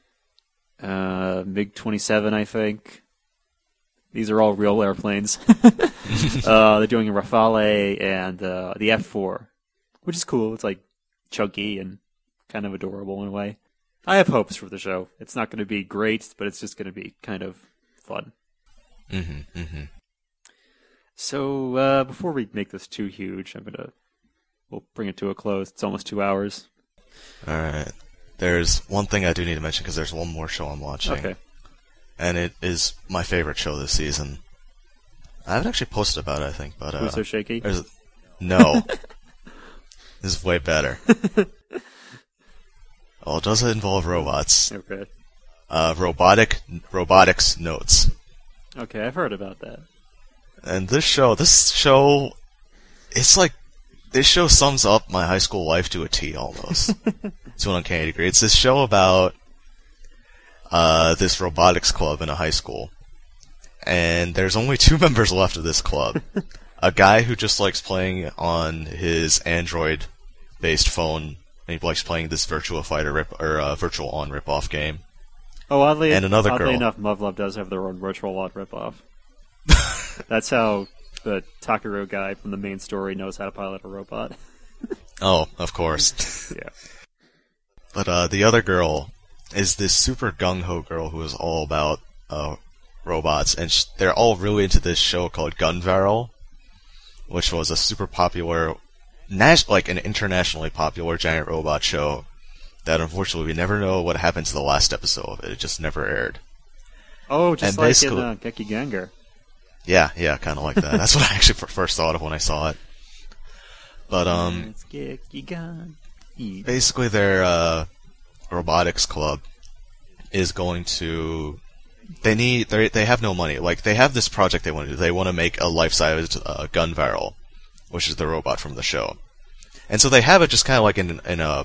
MiG-27, I think. These are all real airplanes. They're doing a Rafale and the F-4, which is cool. It's like chunky and kind of adorable in a way. I have hopes for the show. It's not going to be great, but it's just going to be kind of fun. Mm-hmm, mm-hmm. So before we make this too huge, we'll bring it to a close. It's almost 2 hours. All right. There's one thing I do need to mention because there's one more show I'm watching. Okay. And it is my favorite show this season. I haven't actually posted about it, I think, but Who's So Shaky? No. This is way better. Well, it does involve robots. Okay. Robotics Notes. Okay, I've heard about that. And this show, it's like, this show sums up my high school life to a T, almost. To an uncanny degree. It's this show about this robotics club in a high school. And there's only 2 members left of this club. A guy who just likes playing on his Android-based phone, and he likes playing this Virtua Fighter Virtual On rip-off game. Oh, oddly another girl. enough, Muv-Luv does have their own Virtual On rip-off. That's how the Takaru guy from the main story knows how to pilot a robot. Oh, of course. Yeah. But the other girl is this super gung-ho girl who is all about robots, and they're all really into this show called Gunvarel, which was a super popular, like an internationally popular giant robot show that unfortunately we never know what happened to the last episode of it. It just never aired. Oh, just like in Geki Ganger. Yeah, kind of like that. That's what I actually first thought of when I saw it. But basically their robotics club is going to. They have no money. Like, they have this project they want to do. They want to make a life-sized Gunvarel, which is the robot from the show. And so they have it just kind of like in a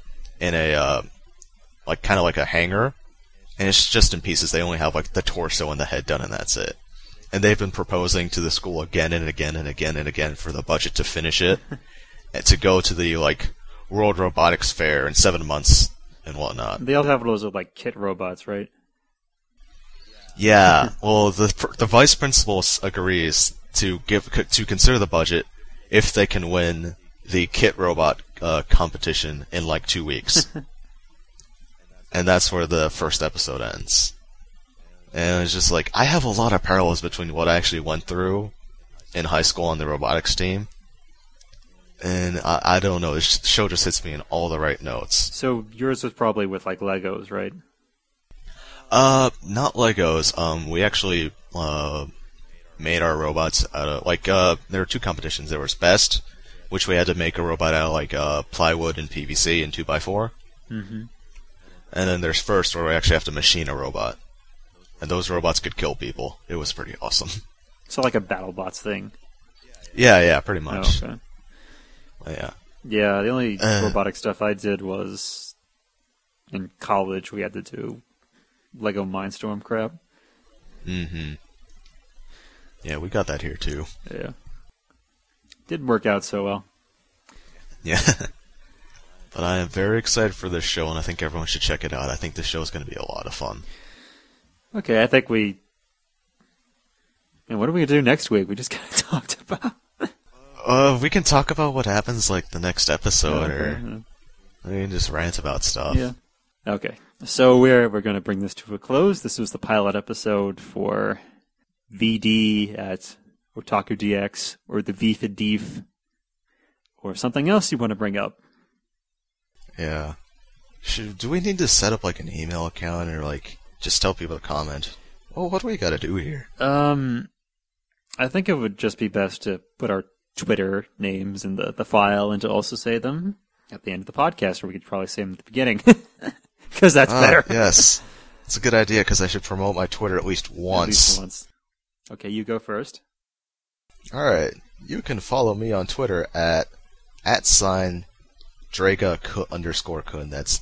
like kind of like a hangar, and it's just in pieces. They only have like the torso and the head done, and that's it. And they've been proposing to the school again and again and again and again for the budget to finish it, and to go to the like World Robotics Fair in 7 months and whatnot. They all have those like kit robots, right? Yeah, well, the vice principal agrees to consider the budget if they can win the kit robot competition in like 2 weeks, and that's where the first episode ends. And it's just like, I have a lot of parallels between what I actually went through in high school on the robotics team, and I don't know, this show just hits me in all the right notes. So yours was probably with like Legos, right? Not Legos. We actually made our robots out of there were 2 competitions. There was Best, which we had to make a robot out of like plywood and PVC and 2x4. Mm-hmm. And then there's First, where we actually have to machine a robot, and those robots could kill people. It was pretty awesome. So like a BattleBots thing. Yeah, pretty much. Oh, okay. Yeah. Yeah, the only robotic stuff I did was in college. We had to do Lego Mindstorm crap. Mm-hmm. Yeah, we got that here too. Yeah. Didn't work out so well. Yeah. But I am very excited for this show, and I think everyone should check it out. I think this show is going to be a lot of fun. Okay, I think we... And what are we going to do next week? We just kind of talked about... We can talk about what happens like the next episode, or we can just rant about stuff. Yeah. Okay. So we're going to bring this to a close. This was the pilot episode for VD at Otaku DX, or the V for Deef, or something else you want to bring up. Yeah. Do we need to set up like an email account, or like just tell people to comment? Well, what do we got to do here? I think it would just be best to put our Twitter names in the file, and to also say them at the end of the podcast, or we could probably say them at the beginning, because that's better. Yes. It's a good idea, because I should promote my Twitter at least once. Okay, you go first. Alright. You can follow me on Twitter at @Drega_Kun. That's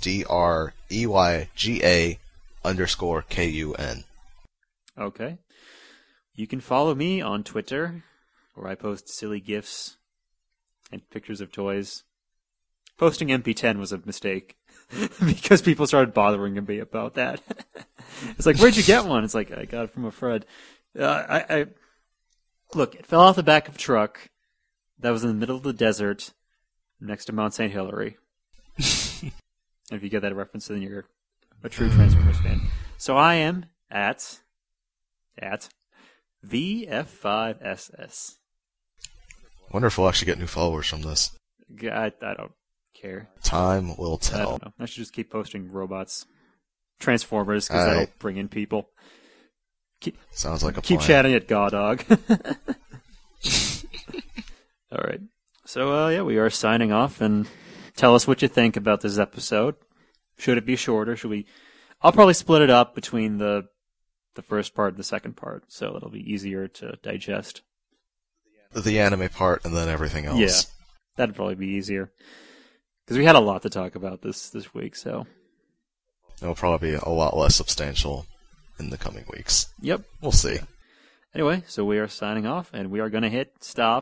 DREYGA_KUN. Okay. You can follow me on Twitter, where I post silly GIFs and pictures of toys. posting MP10 was a mistake because people started bothering me about that. It's like, where'd you get one? It's like, I got it from a friend. Look, it fell off the back of a truck that was in the middle of the desert next to Mount St. Hilary. And if you get that reference, then you're a true Transformers fan. So I am at VF5SS. Wonder if we'll actually get new followers from this. I don't care. Time will I tell. don't know. I should just keep posting robots, Transformers, because Alright. that'll bring in people. Sounds like a Keep plan. chatting at Goddog. All right. So, yeah, we are signing off, and tell us what you think about this episode. Should it be shorter? Should we? I'll probably split it up between the first part and the second part, so it'll be easier to digest. The anime part and then everything else. Yeah, that'd probably be easier because we had a lot to talk about this week. So, It'll probably be a lot less substantial in the coming weeks. yep. We'll see. Anyway, so we are signing off, and we are going to hit stop.